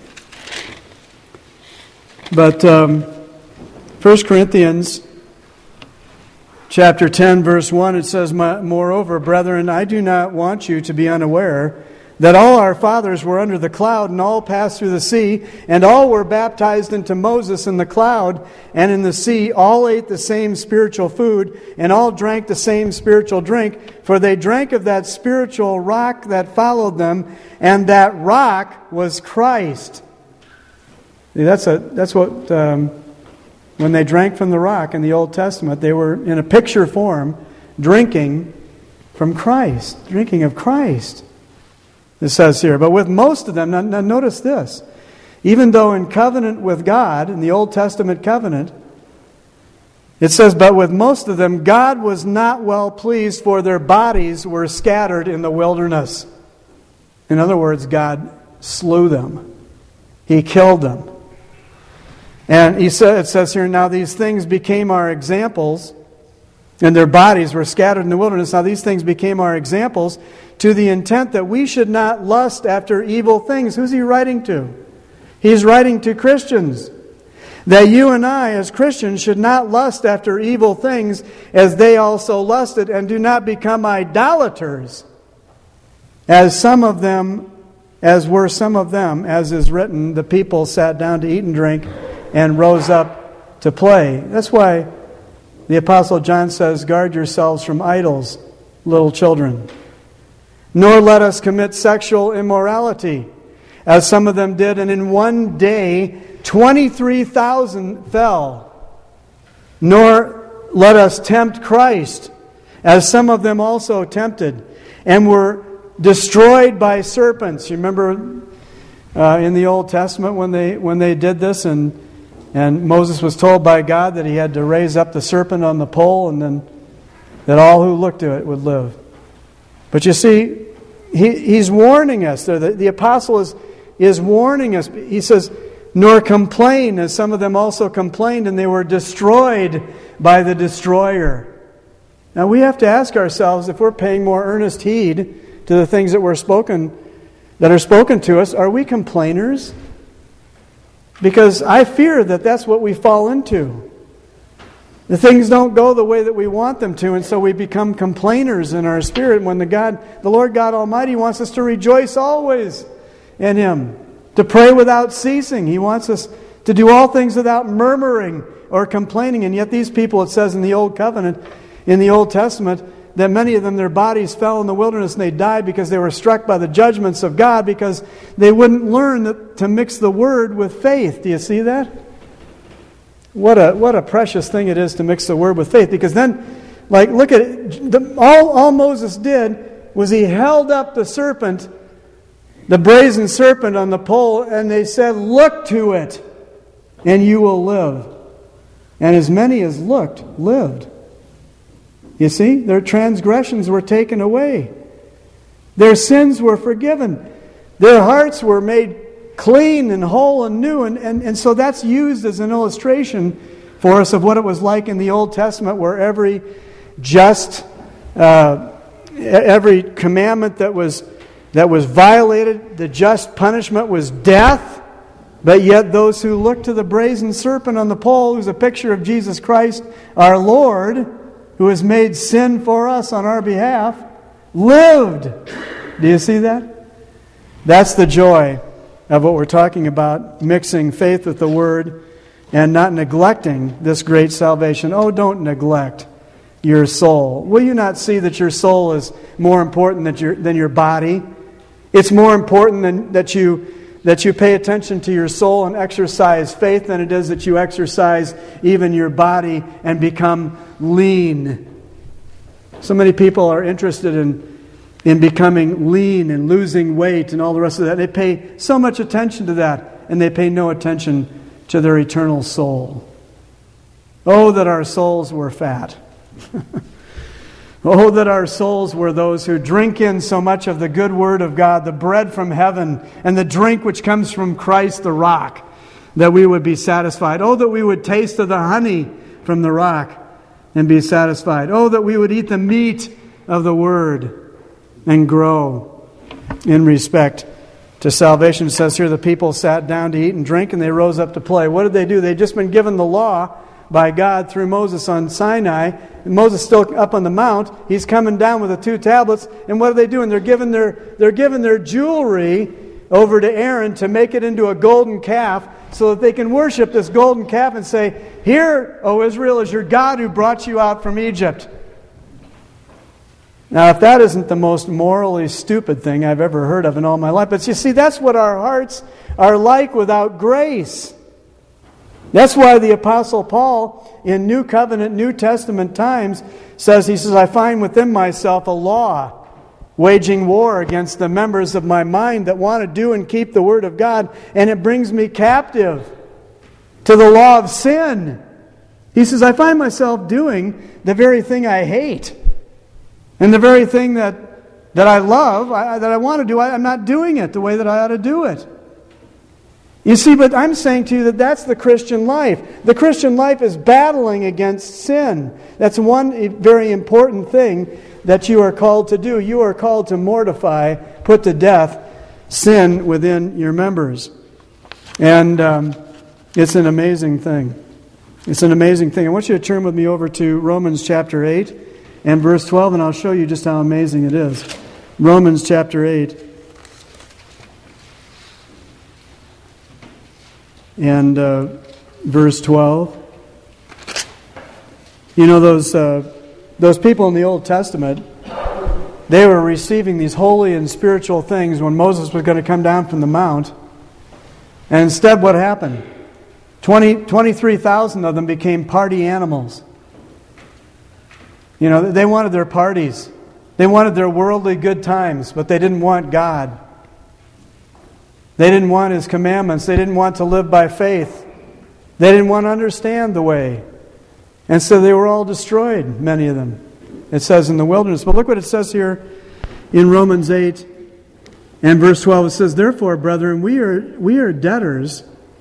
But um, First Corinthians chapter ten, verse one, it says, "Moreover, brethren, I do not want you to be unaware that all our fathers were under the cloud, and all passed through the sea, and all were baptized into Moses in the cloud and in the sea. All ate the same spiritual food, and all drank the same spiritual drink, for they drank of that spiritual rock that followed them, and that rock was Christ." See, that's a that's what um, when they drank from the rock in the Old Testament, they were in a picture form drinking from Christ, drinking of Christ. It says here, but with most of them, now, now notice this, even though in covenant with God, in the Old Testament covenant, it says, but with most of them, God was not well pleased, for their bodies were scattered in the wilderness. In other words, God slew them. He killed them. And he said, it says here, now these things became our examples, and their bodies were scattered in the wilderness. Now these things became our examples to the intent that we should not lust after evil things. Who's he writing to? He's writing to Christians. that you and I, as Christians, should not lust after evil things as they also lusted, and do not become idolaters, as some of them, as were some of them, as is written, the people sat down to eat and drink and rose up to play. That's why the Apostle John says, guard yourselves from idols, little children. Nor let us commit sexual immorality, as some of them did, and in one day twenty-three thousand fell. Nor let us tempt Christ, as some of them also tempted, and were destroyed by serpents. You remember uh, in the Old Testament when they when they did this, and and Moses was told by God that he had to raise up the serpent on the pole, and then that all who looked to it would live. But you see, he, he's warning us. The, the apostle is, is warning us. He says, nor complain, as some of them also complained, and they were destroyed by the destroyer. Now we have to ask ourselves, if we're paying more earnest heed to the things that were spoken, that are spoken to us, are we complainers? Because I fear that that's what we fall into. The things don't go the way that we want them to, and so we become complainers in our spirit, when the God, the Lord God Almighty wants us to rejoice always in Him, to pray without ceasing. He wants us to do all things without murmuring or complaining. And yet these people, it says in the Old Covenant, in the Old Testament, that many of them, their bodies fell in the wilderness and they died because they were struck by the judgments of God, because they wouldn't learn that, to mix the Word with faith. Do you see that? What a what a precious thing it is to mix the Word with faith. Because then, like, look at it. The, all, all Moses did was he held up the serpent, the brazen serpent on the pole, and they said, look to it, and you will live. And as many as looked, lived. You see, their transgressions were taken away. Their sins were forgiven. Their hearts were made clean and whole and new. And, and, and so that's used as an illustration for us of what it was like in the Old Testament, where every just, uh, every commandment that was, that was violated, the just punishment was death. But yet those who look to the brazen serpent on the pole, who's a picture of Jesus Christ, our Lord, who has made sin for us on our behalf, lived. Do you see that? That's the joy of what we're talking about, mixing faith with the Word and not neglecting this great salvation. Oh, don't neglect your soul. Will you not see that your soul is more important than your, than your body? It's more important than that you that you pay attention to your soul and exercise faith than it is that you exercise even your body and become lean. So many people are interested in in becoming lean and losing weight and all the rest of that. They pay so much attention to that, and they pay no attention to their eternal soul. Oh, that our souls were fat. Oh, that our souls were those who drink in so much of the good Word of God, the bread from heaven, and the drink which comes from Christ the rock, that we would be satisfied. Oh, that we would taste of the honey from the rock and be satisfied. Oh, that we would eat the meat of the Word and grow in respect to salvation. It says here the people sat down to eat and drink, and they rose up to play. What did they do? They'd just been given the law by God through Moses on Sinai. And Moses still up on the mount. He's coming down with the two tablets. And what are they doing? They're giving their they're giving their jewelry over to Aaron to make it into a golden calf, so that they can worship this golden calf and say, "Here, O Israel, is your God who brought you out from Egypt." Now, if that isn't the most morally stupid thing I've ever heard of in all my life, but you see, that's what our hearts are like without grace. That's why the Apostle Paul, in New Covenant, New Testament times, says, he says, I find within myself a law, waging war against the members of my mind that want to do and keep the Word of God, and it brings me captive to the law of sin. He says, I find myself doing the very thing I hate. And the very thing that, that I love, I, that I want to do, I, I'm not doing it the way that I ought to do it. You see, but I'm saying to you that that's the Christian life. The Christian life is battling against sin. That's one very important thing that you are called to do. You are called to mortify, put to death, sin within your members. And um, It's an amazing thing. It's an amazing thing. I want you to turn with me over to Romans chapter eight and verse twelve, and I'll show you just how amazing it is. Romans chapter eight and uh, verse twelve. You know, those uh, those people in the Old Testament, they were receiving these holy and spiritual things when Moses was going to come down from the mount. And instead, what happened? twenty, twenty-three thousand of them became party animals. You know, they wanted their parties. They wanted their worldly good times, but they didn't want God. They didn't want His commandments. They didn't want to live by faith. They didn't want to understand the way. And so they were all destroyed, many of them. It says in the wilderness. But look what it says here in Romans eight and verse twelve. It says, "Therefore, brethren, we are we are debtors,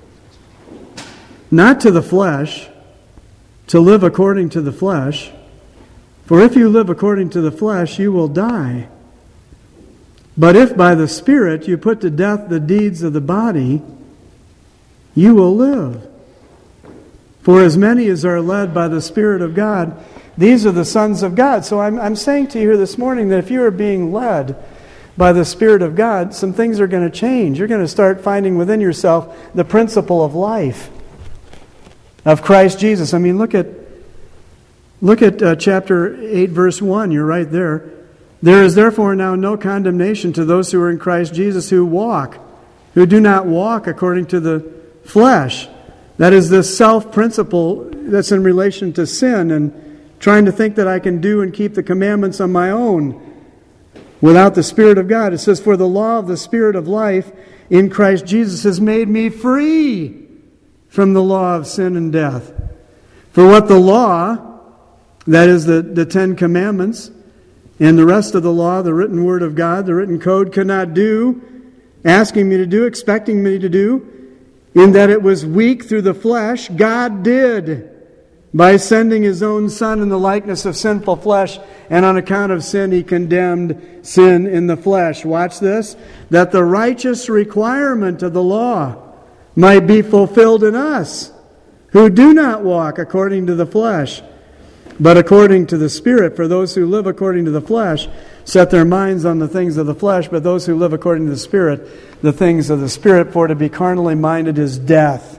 not to the flesh, to live according to the flesh. For if you live according to the flesh, you will die. But if by the Spirit you put to death the deeds of the body, you will live. For as many as are led by the Spirit of God, these are the sons of God." So I'm, I'm saying to you here this morning that if you are being led by the Spirit of God, some things are going to change. You're going to start finding within yourself the principle of life of Christ Jesus. I mean, look at look at uh, chapter eight, verse one. You're right there. "There is therefore now no condemnation to those who are in Christ Jesus, who walk, who do not walk according to the flesh." That is this self-principle that's in relation to sin and trying to think that I can do and keep the commandments on my own without the Spirit of God. It says, "For the law of the Spirit of life in Christ Jesus has made me free from the law of sin and death. For what the law," that is the, the Ten Commandments, and the rest of the law, the written Word of God, the written code, could not do, asking me to do, expecting me to do, in that it was weak through the flesh, God did, by sending His own Son in the likeness of sinful flesh, and on account of sin He condemned sin in the flesh. Watch this. "That the righteous requirement of the law might be fulfilled in us, who do not walk according to the flesh, but according to the Spirit. For those who live according to the flesh set their minds on the things of the flesh, but those who live according to the Spirit, the things of the Spirit. For to be carnally minded is death,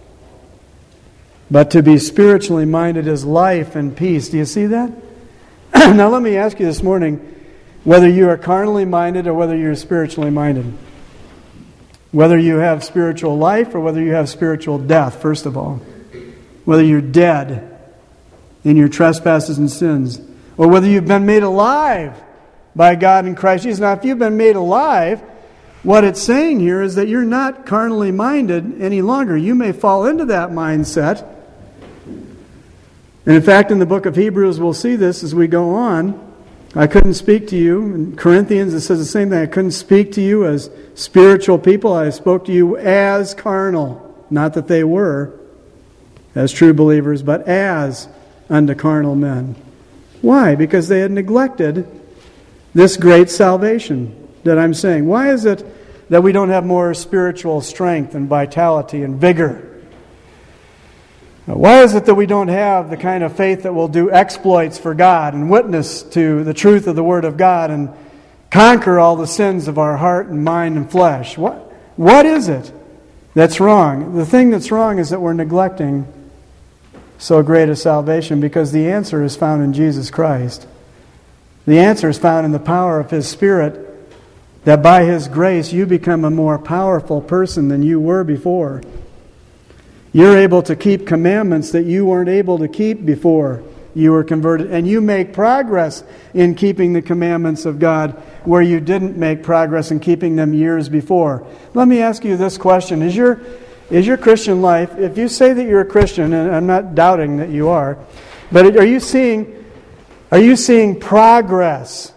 but to be spiritually minded is life and peace." Do you see that? Now let me ask you this morning, whether you are carnally minded or whether you're spiritually minded. Whether you have spiritual life or whether you have spiritual death, first of all. Whether you're dead in your trespasses and sins, or whether you've been made alive by God in Christ Jesus. Now, if you've been made alive, what it's saying here is that you're not carnally minded any longer. You may fall into that mindset. And in fact, in the book of Hebrews, we'll see this as we go on. I couldn't speak to you. In Corinthians, it says the same thing. I couldn't speak to you as spiritual people. I spoke to you as carnal. Not that they were, as true believers, but as unto carnal men. Why? Because they had neglected this great salvation that I'm saying. Why is it that we don't have more spiritual strength and vitality and vigor? Why is it that we don't have the kind of faith that will do exploits for God and witness to the truth of the Word of God and conquer all the sins of our heart and mind and flesh? What, what is it that's wrong? The thing that's wrong is that we're neglecting so great a salvation, because the answer is found in Jesus Christ. The answer is found in the power of His Spirit, that by His grace you become a more powerful person than you were before. You're able to keep commandments that you weren't able to keep before you were converted. And you make progress in keeping the commandments of God where you didn't make progress in keeping them years before. Let me ask you this question. Is your, is your Christian life, if you say that you're a Christian, and I'm not doubting that you are, but are you seeing, are you seeing progress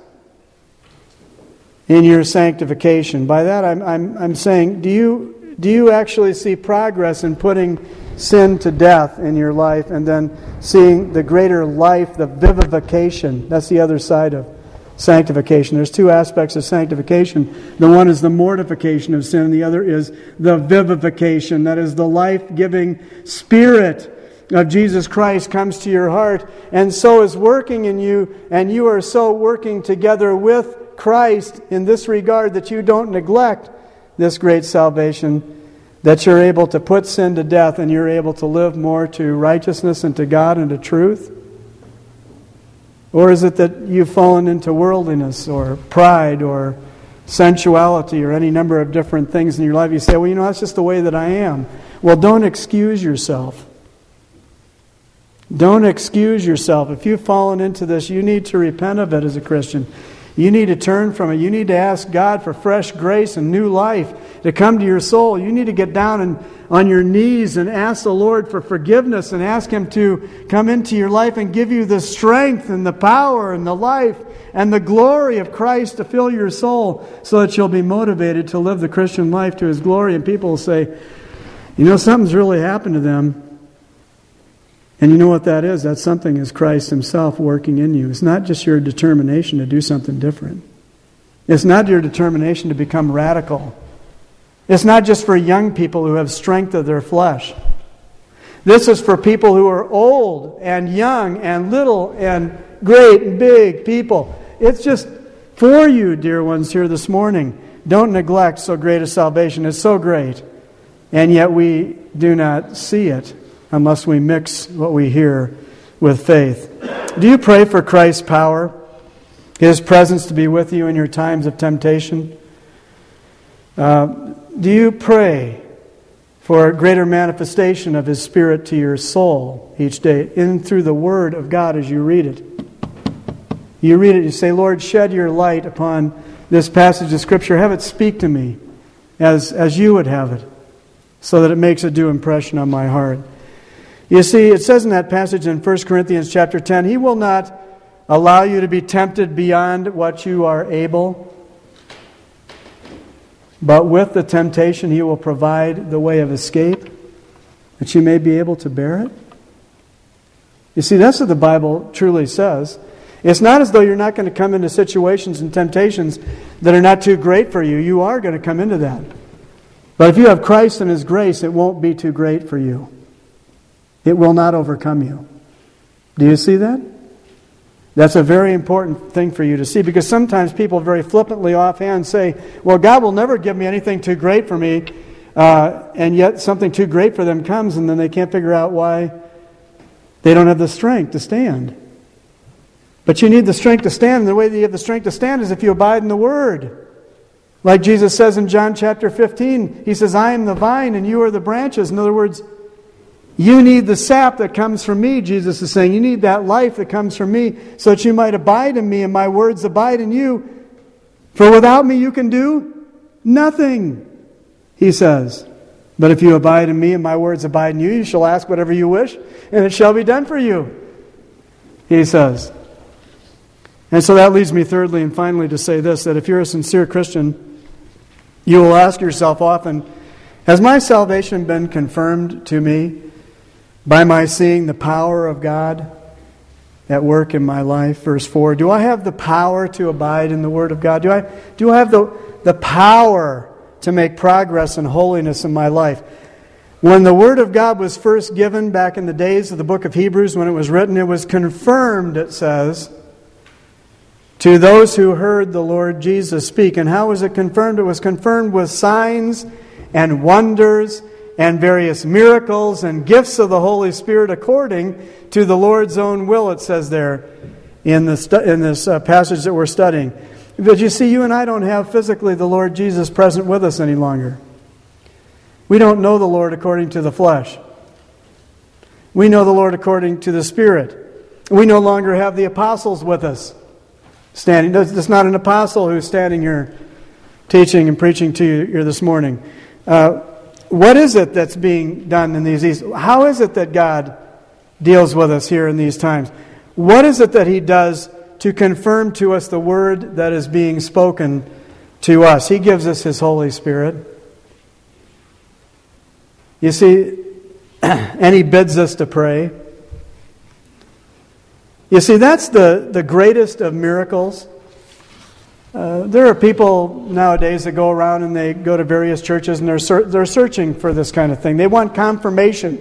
in your sanctification? By that I'm, I'm, I'm saying, do you... Do you actually see progress in putting sin to death in your life and then seeing the greater life, the vivification? That's the other side of sanctification. There's two aspects of sanctification. The one is the mortification of sin, and the other is the vivification. That is, the life-giving Spirit of Jesus Christ comes to your heart and so is working in you, and you are so working together with Christ in this regard that you don't neglect this great salvation, that you're able to put sin to death and you're able to live more to righteousness and to God and to truth? Or is it that you've fallen into worldliness or pride or sensuality or any number of different things in your life? You say, well, you know, that's just the way that I am. Well, don't excuse yourself. Don't excuse yourself. If you've fallen into this, you need to repent of it as a Christian. You need to turn from it. You need to ask God for fresh grace and new life to come to your soul. You need to get down and on your knees and ask the Lord for forgiveness and ask Him to come into your life and give you the strength and the power and the life and the glory of Christ to fill your soul so that you'll be motivated to live the Christian life to His glory. And people will say, you know, something's really happened to them. And you know what that is? That something is Christ Himself working in you. It's not just your determination to do something different. It's not your determination to become radical. It's not just for young people who have strength of their flesh. This is for people who are old and young and little and great and big people. It's just for you, dear ones, here this morning. Don't neglect so great a salvation. It's so great. And yet we do not see it unless we mix what we hear with faith. Do you pray for Christ's power, His presence to be with you in your times of temptation? Uh, do you pray for a greater manifestation of His Spirit to your soul each day, in through the Word of God as you read it? You read it, you say, Lord, shed your light upon this passage of Scripture. Have it speak to me as, as you would have it, so that it makes a due impression on my heart. You see, it says in that passage in First Corinthians chapter ten, He will not allow you to be tempted beyond what you are able, but with the temptation He will provide the way of escape, that you may be able to bear it. You see, that's what the Bible truly says. It's not as though you're not going to come into situations and temptations that are not too great for you. You are going to come into that. But if you have Christ and His grace, it won't be too great for you. It will not overcome you. Do you see that? That's a very important thing for you to see, because sometimes people very flippantly offhand say, well, God will never give me anything too great for me, uh, and yet something too great for them comes, and then they can't figure out why they don't have the strength to stand. But you need the strength to stand, and the way that you have the strength to stand is if you abide in the Word. Like Jesus says in John chapter fifteen, He says, I am the vine and you are the branches. In other words, you need the sap that comes from me, Jesus is saying. You need that life that comes from me so that you might abide in me and my words abide in you. For without me you can do nothing, He says. But if you abide in me and my words abide in you, you shall ask whatever you wish, and it shall be done for you, He says. And so that leads me thirdly and finally to say this, that if you're a sincere Christian, you will ask yourself often, has my salvation been confirmed to me by my seeing the power of God at work in my life? Verse four, do I have the power to abide in the Word of God? Do I, do I have the, the power to make progress and holiness in my life? When the Word of God was first given back in the days of the book of Hebrews, when it was written, it was confirmed, it says, to those who heard the Lord Jesus speak. And how was it confirmed? It was confirmed with signs and wonders and various miracles and gifts of the Holy Spirit according to the Lord's own will, it says there in this, in this uh, passage that we're studying. But you see, you and I don't have physically the Lord Jesus present with us any longer. We don't know the Lord according to the flesh. We know the Lord according to the Spirit. We no longer have the apostles with us standing. There's not an apostle who's standing here teaching and preaching to you here this morning. Uh, What is it that's being done in these? How is it that God deals with us here in these times? What is it that He does to confirm to us the Word that is being spoken to us? He gives us His Holy Spirit. You see, and He bids us to pray. You see, that's the, the greatest of miracles Uh, there are people nowadays that go around and they go to various churches and they're ser- they're searching for this kind of thing. They want confirmation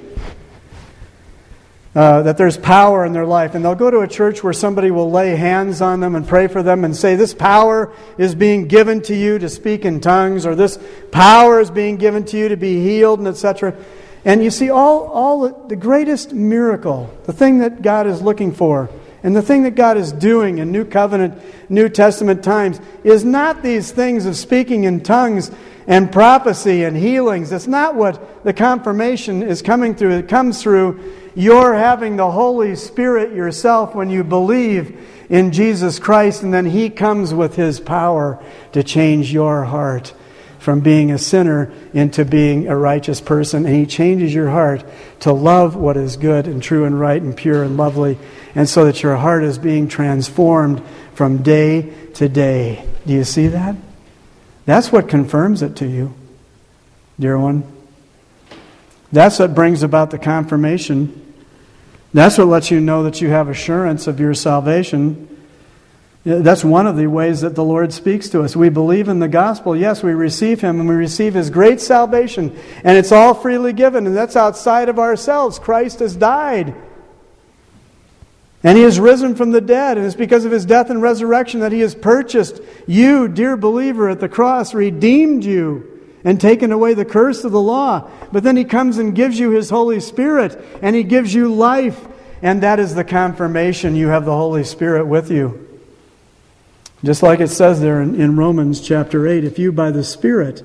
uh, that there's power in their life. And they'll go to a church where somebody will lay hands on them and pray for them and say, this power is being given to you to speak in tongues, or this power is being given to you to be healed, and et cetera. And you see, all, all the greatest miracle, the thing that God is looking for, and the thing that God is doing in New Covenant, New Testament times, is not these things of speaking in tongues and prophecy and healings. It's not what the confirmation is coming through. It comes through your having the Holy Spirit yourself when you believe in Jesus Christ, and then He comes with His power to change your heart from being a sinner into being a righteous person. And He changes your heart to love what is good and true and right and pure and lovely, and so that your heart is being transformed from day to day. Do you see that? That's what confirms it to you, dear one. That's what brings about the confirmation. That's what lets you know that you have assurance of your salvation. That's one of the ways that the Lord speaks to us. We believe in the gospel. Yes, we receive Him, and we receive His great salvation. And it's all freely given, and that's outside of ourselves. Christ has died. And He has risen from the dead. And it's because of His death and resurrection that He has purchased you, dear believer, at the cross, redeemed you, and taken away the curse of the law. But then He comes and gives you His Holy Spirit, and He gives you life. And that is the confirmation you have the Holy Spirit with you. Just like it says there in, in Romans chapter eight, if you by the Spirit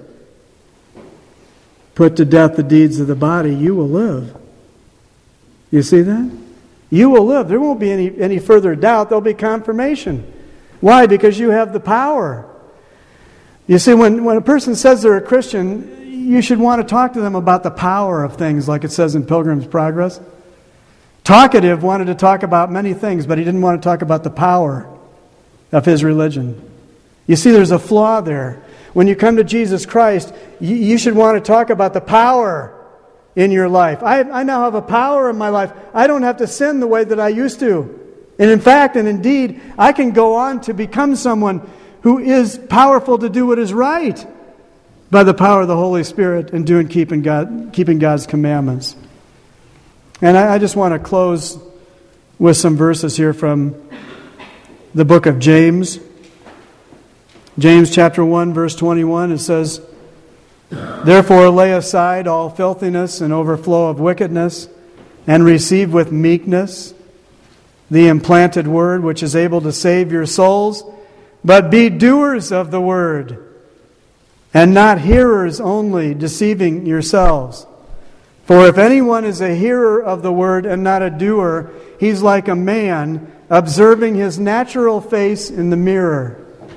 put to death the deeds of the body, you will live. You see that? You will live. There won't be any, any further doubt. There'll be confirmation. Why? Because you have the power. You see, when, when a person says they're a Christian, you should want to talk to them about the power of things, like it says in Pilgrim's Progress. Talkative wanted to talk about many things, but he didn't want to talk about the power of his religion. You see, there's a flaw there. When you come to Jesus Christ, you, you should want to talk about the power in your life. I, I now have a power in my life. I don't have to sin the way that I used to. And in fact, and indeed, I can go on to become someone who is powerful to do what is right by the power of the Holy Spirit and doing keeping God, keeping God's commandments. And I, I just want to close with some verses here from the book of James. James chapter one, verse twenty-one, it says, "Therefore lay aside all filthiness and overflow of wickedness, and receive with meekness the implanted word which is able to save your souls. But be doers of the word, and not hearers only, deceiving yourselves. For if anyone is a hearer of the word and not a doer, he's like a man observing his natural face in the mirror.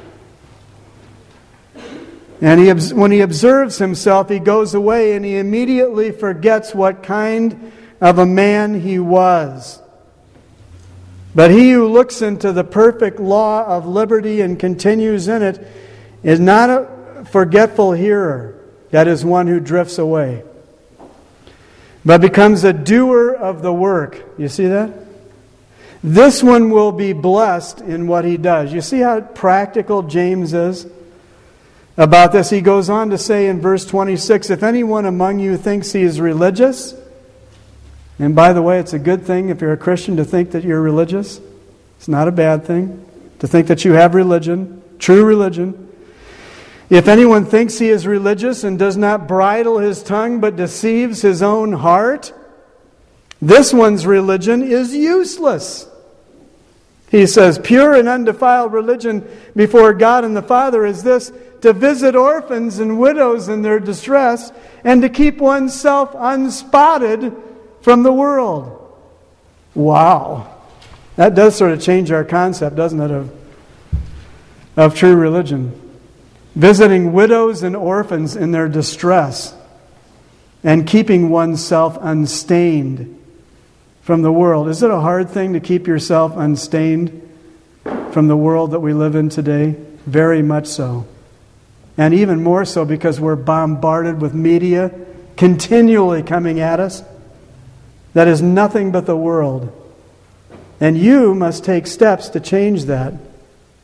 And he, when he observes himself, he goes away and he immediately forgets what kind of a man he was. But he who looks into the perfect law of liberty and continues in it is not a forgetful hearer, that is, one who drifts away, but becomes a doer of the work." You see that? "This one will be blessed in what he does." You see how practical James is about this? He goes on to say in verse twenty-six, "If anyone among you thinks he is religious," and by the way, it's a good thing if you're a Christian to think that you're religious. It's not a bad thing to think that you have religion, true religion. "If anyone thinks he is religious and does not bridle his tongue but deceives his own heart, this one's religion is useless." He says, "Pure and undefiled religion before God and the Father is this, to visit orphans and widows in their distress, and to keep oneself unspotted from the world." Wow. That does sort of change our concept, doesn't it, of, of true religion. Visiting widows and orphans in their distress and keeping oneself unstained from the world. Is it a hard thing to keep yourself unstained from the world that we live in today? Very much so. And even more so because we're bombarded with media continually coming at us that is nothing but the world. And you must take steps to change that.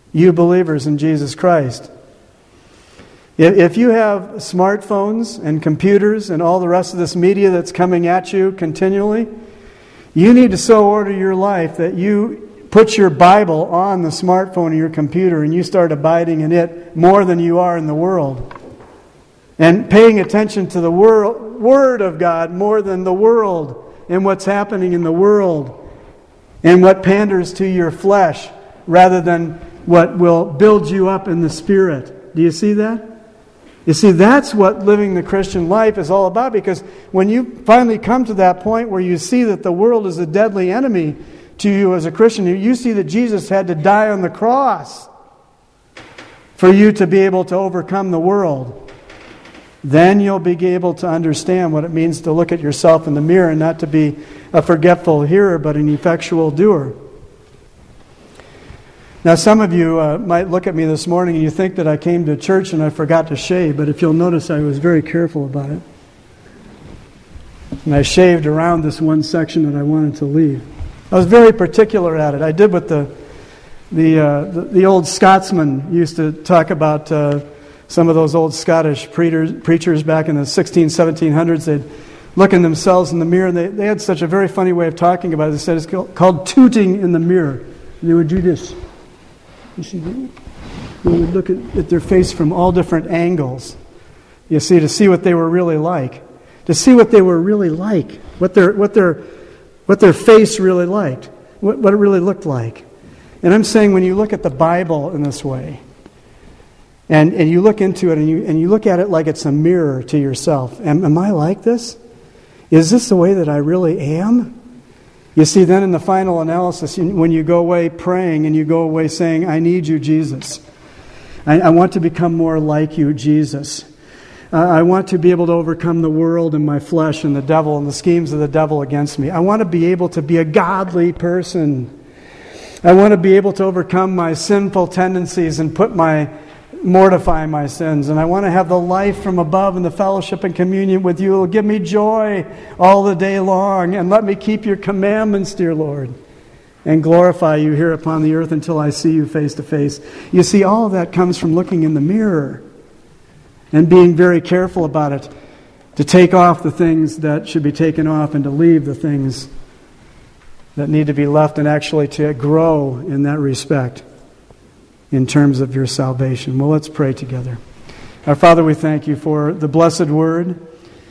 You believers in Jesus Christ. If you have smartphones and computers and all the rest of this media that's coming at you continually, you need to so order your life that you put your Bible on the smartphone or your computer and you start abiding in it more than you are in the world. And paying attention to the wor- Word of God more than the world and what's happening in the world and what panders to your flesh rather than what will build you up in the Spirit. Do you see that? You see, that's what living the Christian life is all about, because when you finally come to that point where you see that the world is a deadly enemy to you as a Christian, you see that Jesus had to die on the cross for you to be able to overcome the world. Then you'll be able to understand what it means to look at yourself in the mirror and not to be a forgetful hearer but an effectual doer. Now, some of you uh, might look at me this morning and you think that I came to church and I forgot to shave, but if you'll notice, I was very careful about it. And I shaved around this one section that I wanted to leave. I was very particular at it. I did what the the uh, the, the old Scotsman used to talk about. Uh, some of those old Scottish preachers, preachers back in the sixteen, seventeen hundreds, they'd look in themselves in the mirror, and they, they had such a very funny way of talking about it. They said it's called tooting in the mirror. And they would do this. You see, they would look at, at their face from all different angles. You see, to see what they were really like, to see what they were really like, what their what their what their face really liked, what, what it really looked like. And I'm saying, when you look at the Bible in this way, and and you look into it, and you and you look at it like it's a mirror to yourself. Am, am I like this? Is this the way that I really am? You see, then in the final analysis, when you go away praying and you go away saying, I need you, Jesus. I, I want to become more like you, Jesus. Uh, I want to be able to overcome the world and my flesh and the devil and the schemes of the devil against me. I want to be able to be a godly person. I want to be able to overcome my sinful tendencies and put my mortify my sins. And I want to have the life from above and the fellowship and communion with you. It will give me joy all the day long. And let me keep your commandments, dear Lord, and glorify you here upon the earth until I see you face to face. You see, all of that comes from looking in the mirror and being very careful about it, to take off the things that should be taken off and to leave the things that need to be left, and actually to grow in that respect in terms of your salvation. Well, let's pray together. Our Father, we thank you for the blessed word.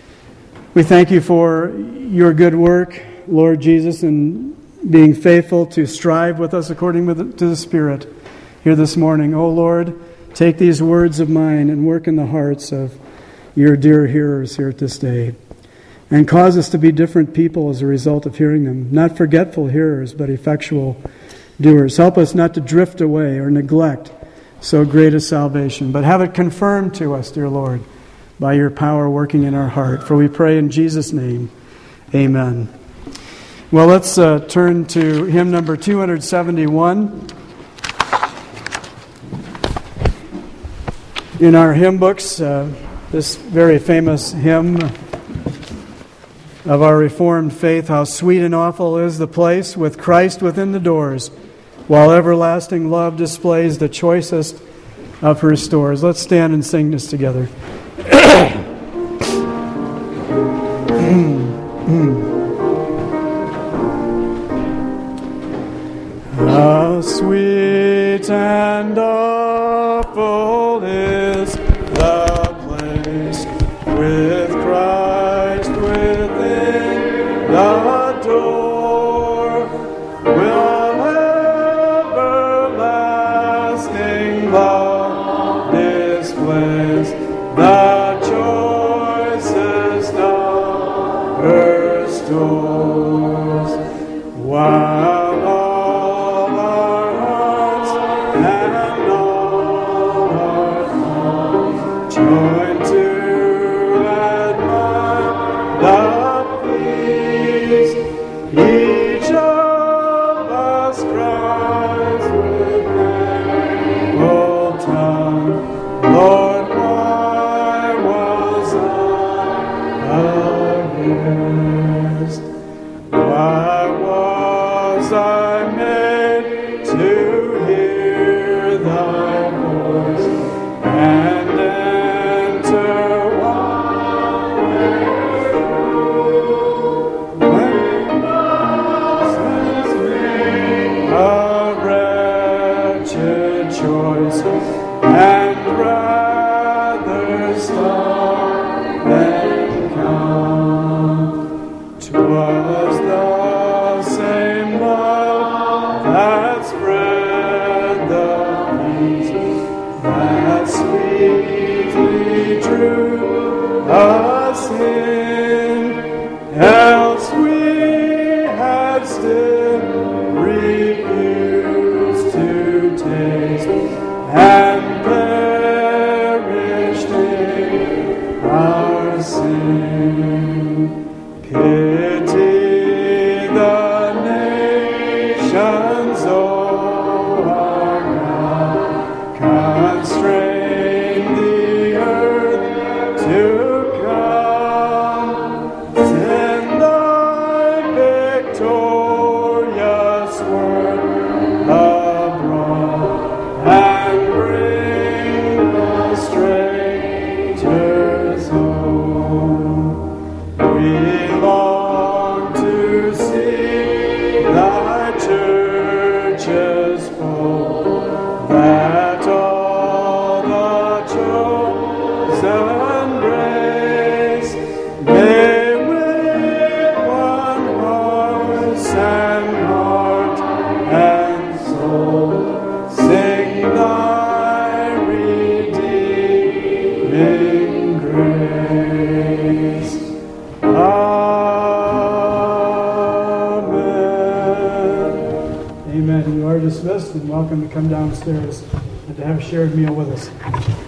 We thank you for your good work, Lord Jesus, in being faithful to strive with us according to the Spirit here this morning. Oh, Lord, take these words of mine and work in the hearts of your dear hearers here this day, and cause us to be different people as a result of hearing them. Not forgetful hearers, but effectual doers. Help us not to drift away or neglect so great a salvation, but have it confirmed to us, dear Lord, by your power working in our heart. For we pray in Jesus' name, amen. Well, let's uh, turn to hymn number two seventy-one. In our hymn books, uh, this very famous hymn of our Reformed faith, how sweet and awful is the place with Christ within the doors, while everlasting love displays the choicest of her stores. Let's stand and sing this together. How sweet and awful is the place with Christ within the door, will everlasting love displays the choicest of her stores, while all our hearts and all our thoughts join to admire the peace each of us cries with thankful tongue, Lord, why was I against? Why was I made to hear the and rather stop than count. 'Twas the same love that spread the peace that sweetly drew us in, else we had still refused to taste and perished in our sin. Pity the nations, O our God, constrain the earth to come. Send thy victorious word abroad and bring the strangers home. We long to see thy churches full, that all the chosen race may with one voice and heart and soul sing thy redeeming grace. Amen. Amen. You are dismissed and welcome to come downstairs and to have a shared meal with us.